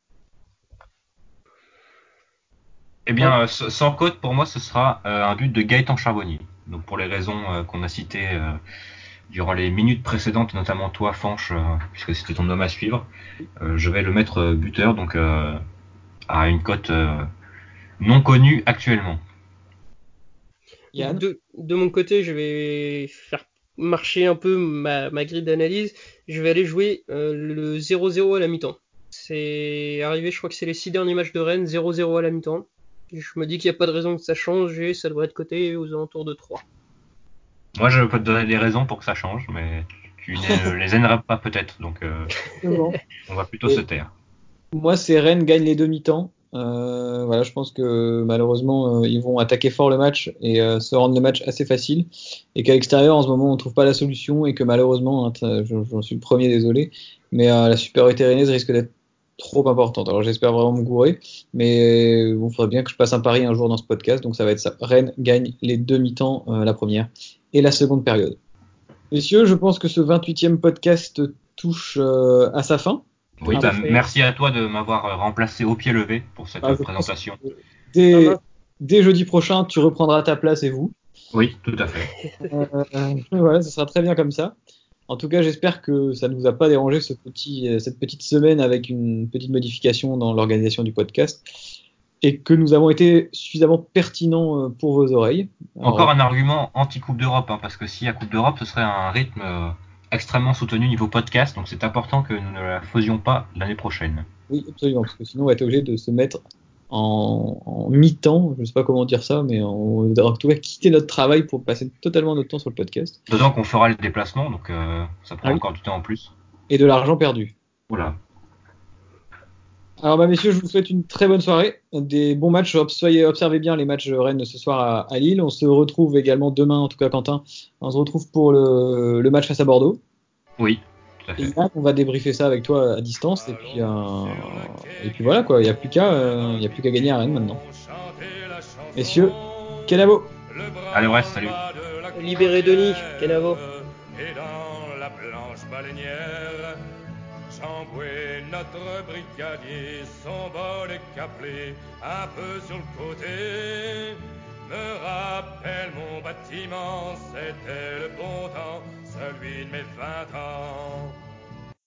Eh bien, sans cote, pour moi, ce sera un but de Gaëtan Charbonnier. Donc, pour les raisons qu'on a citées durant les minutes précédentes, notamment toi, Fanche, puisque c'était ton homme à suivre, je vais le mettre buteur, donc à une cote non connue actuellement. Yann. De mon côté, je vais faire marcher un peu ma grille d'analyse. Je vais aller jouer le 0-0 à la mi-temps. C'est arrivé, je crois que c'est les 6 derniers matchs de Rennes, 0-0 à la mi-temps. Je me dis qu'il n'y a pas de raison que ça change et ça devrait être coté aux alentours de 3. Moi, je peux te donner des raisons pour que ça change, mais tu ne les aimerais pas peut-être, donc on va plutôt se taire. Moi, c'est Rennes gagne les demi-temps. Voilà, je pense que malheureusement, ils vont attaquer fort le match et se rendre le match assez facile. Et qu'à l'extérieur, en ce moment, on ne trouve pas la solution et que malheureusement, j'en suis le premier, désolé, mais la supériorité rennaise risque d'être trop importante. Alors j'espère vraiment me gourer, mais il faudrait bien que je passe un pari un jour dans ce podcast, donc ça va être ça. Rennes gagne les demi-temps, la première, et la seconde période. Messieurs, je pense que ce 28e podcast touche à sa fin. Oui, merci à toi de m'avoir remplacé au pied levé pour cette présentation. Dès jeudi prochain, tu reprendras ta place et vous. Oui, tout à fait. Voilà, ce sera très bien comme ça. En tout cas, j'espère que ça ne vous a pas dérangé cette petite semaine avec une petite modification dans l'organisation du podcast et que nous avons été suffisamment pertinents pour vos oreilles. Encore un argument anti-Coupe d'Europe, hein, parce que s'il y a Coupe d'Europe, ce serait un rythme extrêmement soutenu niveau podcast, donc c'est important que nous ne la faisions pas l'année prochaine. Oui, absolument, parce que sinon on va être obligé de se mettre en mi-temps, je ne sais pas comment dire ça, mais en tout cas quitter notre travail pour passer totalement notre temps sur le podcast. D'autant qu'on fera le déplacement, donc ça prend Ah oui. encore du temps en plus. Et de l'argent perdu. Voilà. Alors messieurs, je vous souhaite une très bonne soirée, des bons matchs, observez bien les matchs Rennes ce soir à Lille. On se retrouve également demain, en tout cas Quentin, on se retrouve pour le match face à Bordeaux. Oui, tout à Et fait. là, on va débriefer ça avec toi à distance, et puis voilà quoi, il n'y a plus qu'à gagner à Rennes maintenant. Messieurs, Kenavo. Allez Brest, salut. Libéré Denis, Kenavo. Et dans la planche baleinière, Chamboué, notre brigadier, son bol est caplé un peu sur le côté. Me rappelle mon bâtiment, c'était le bon temps, celui de mes 20 ans.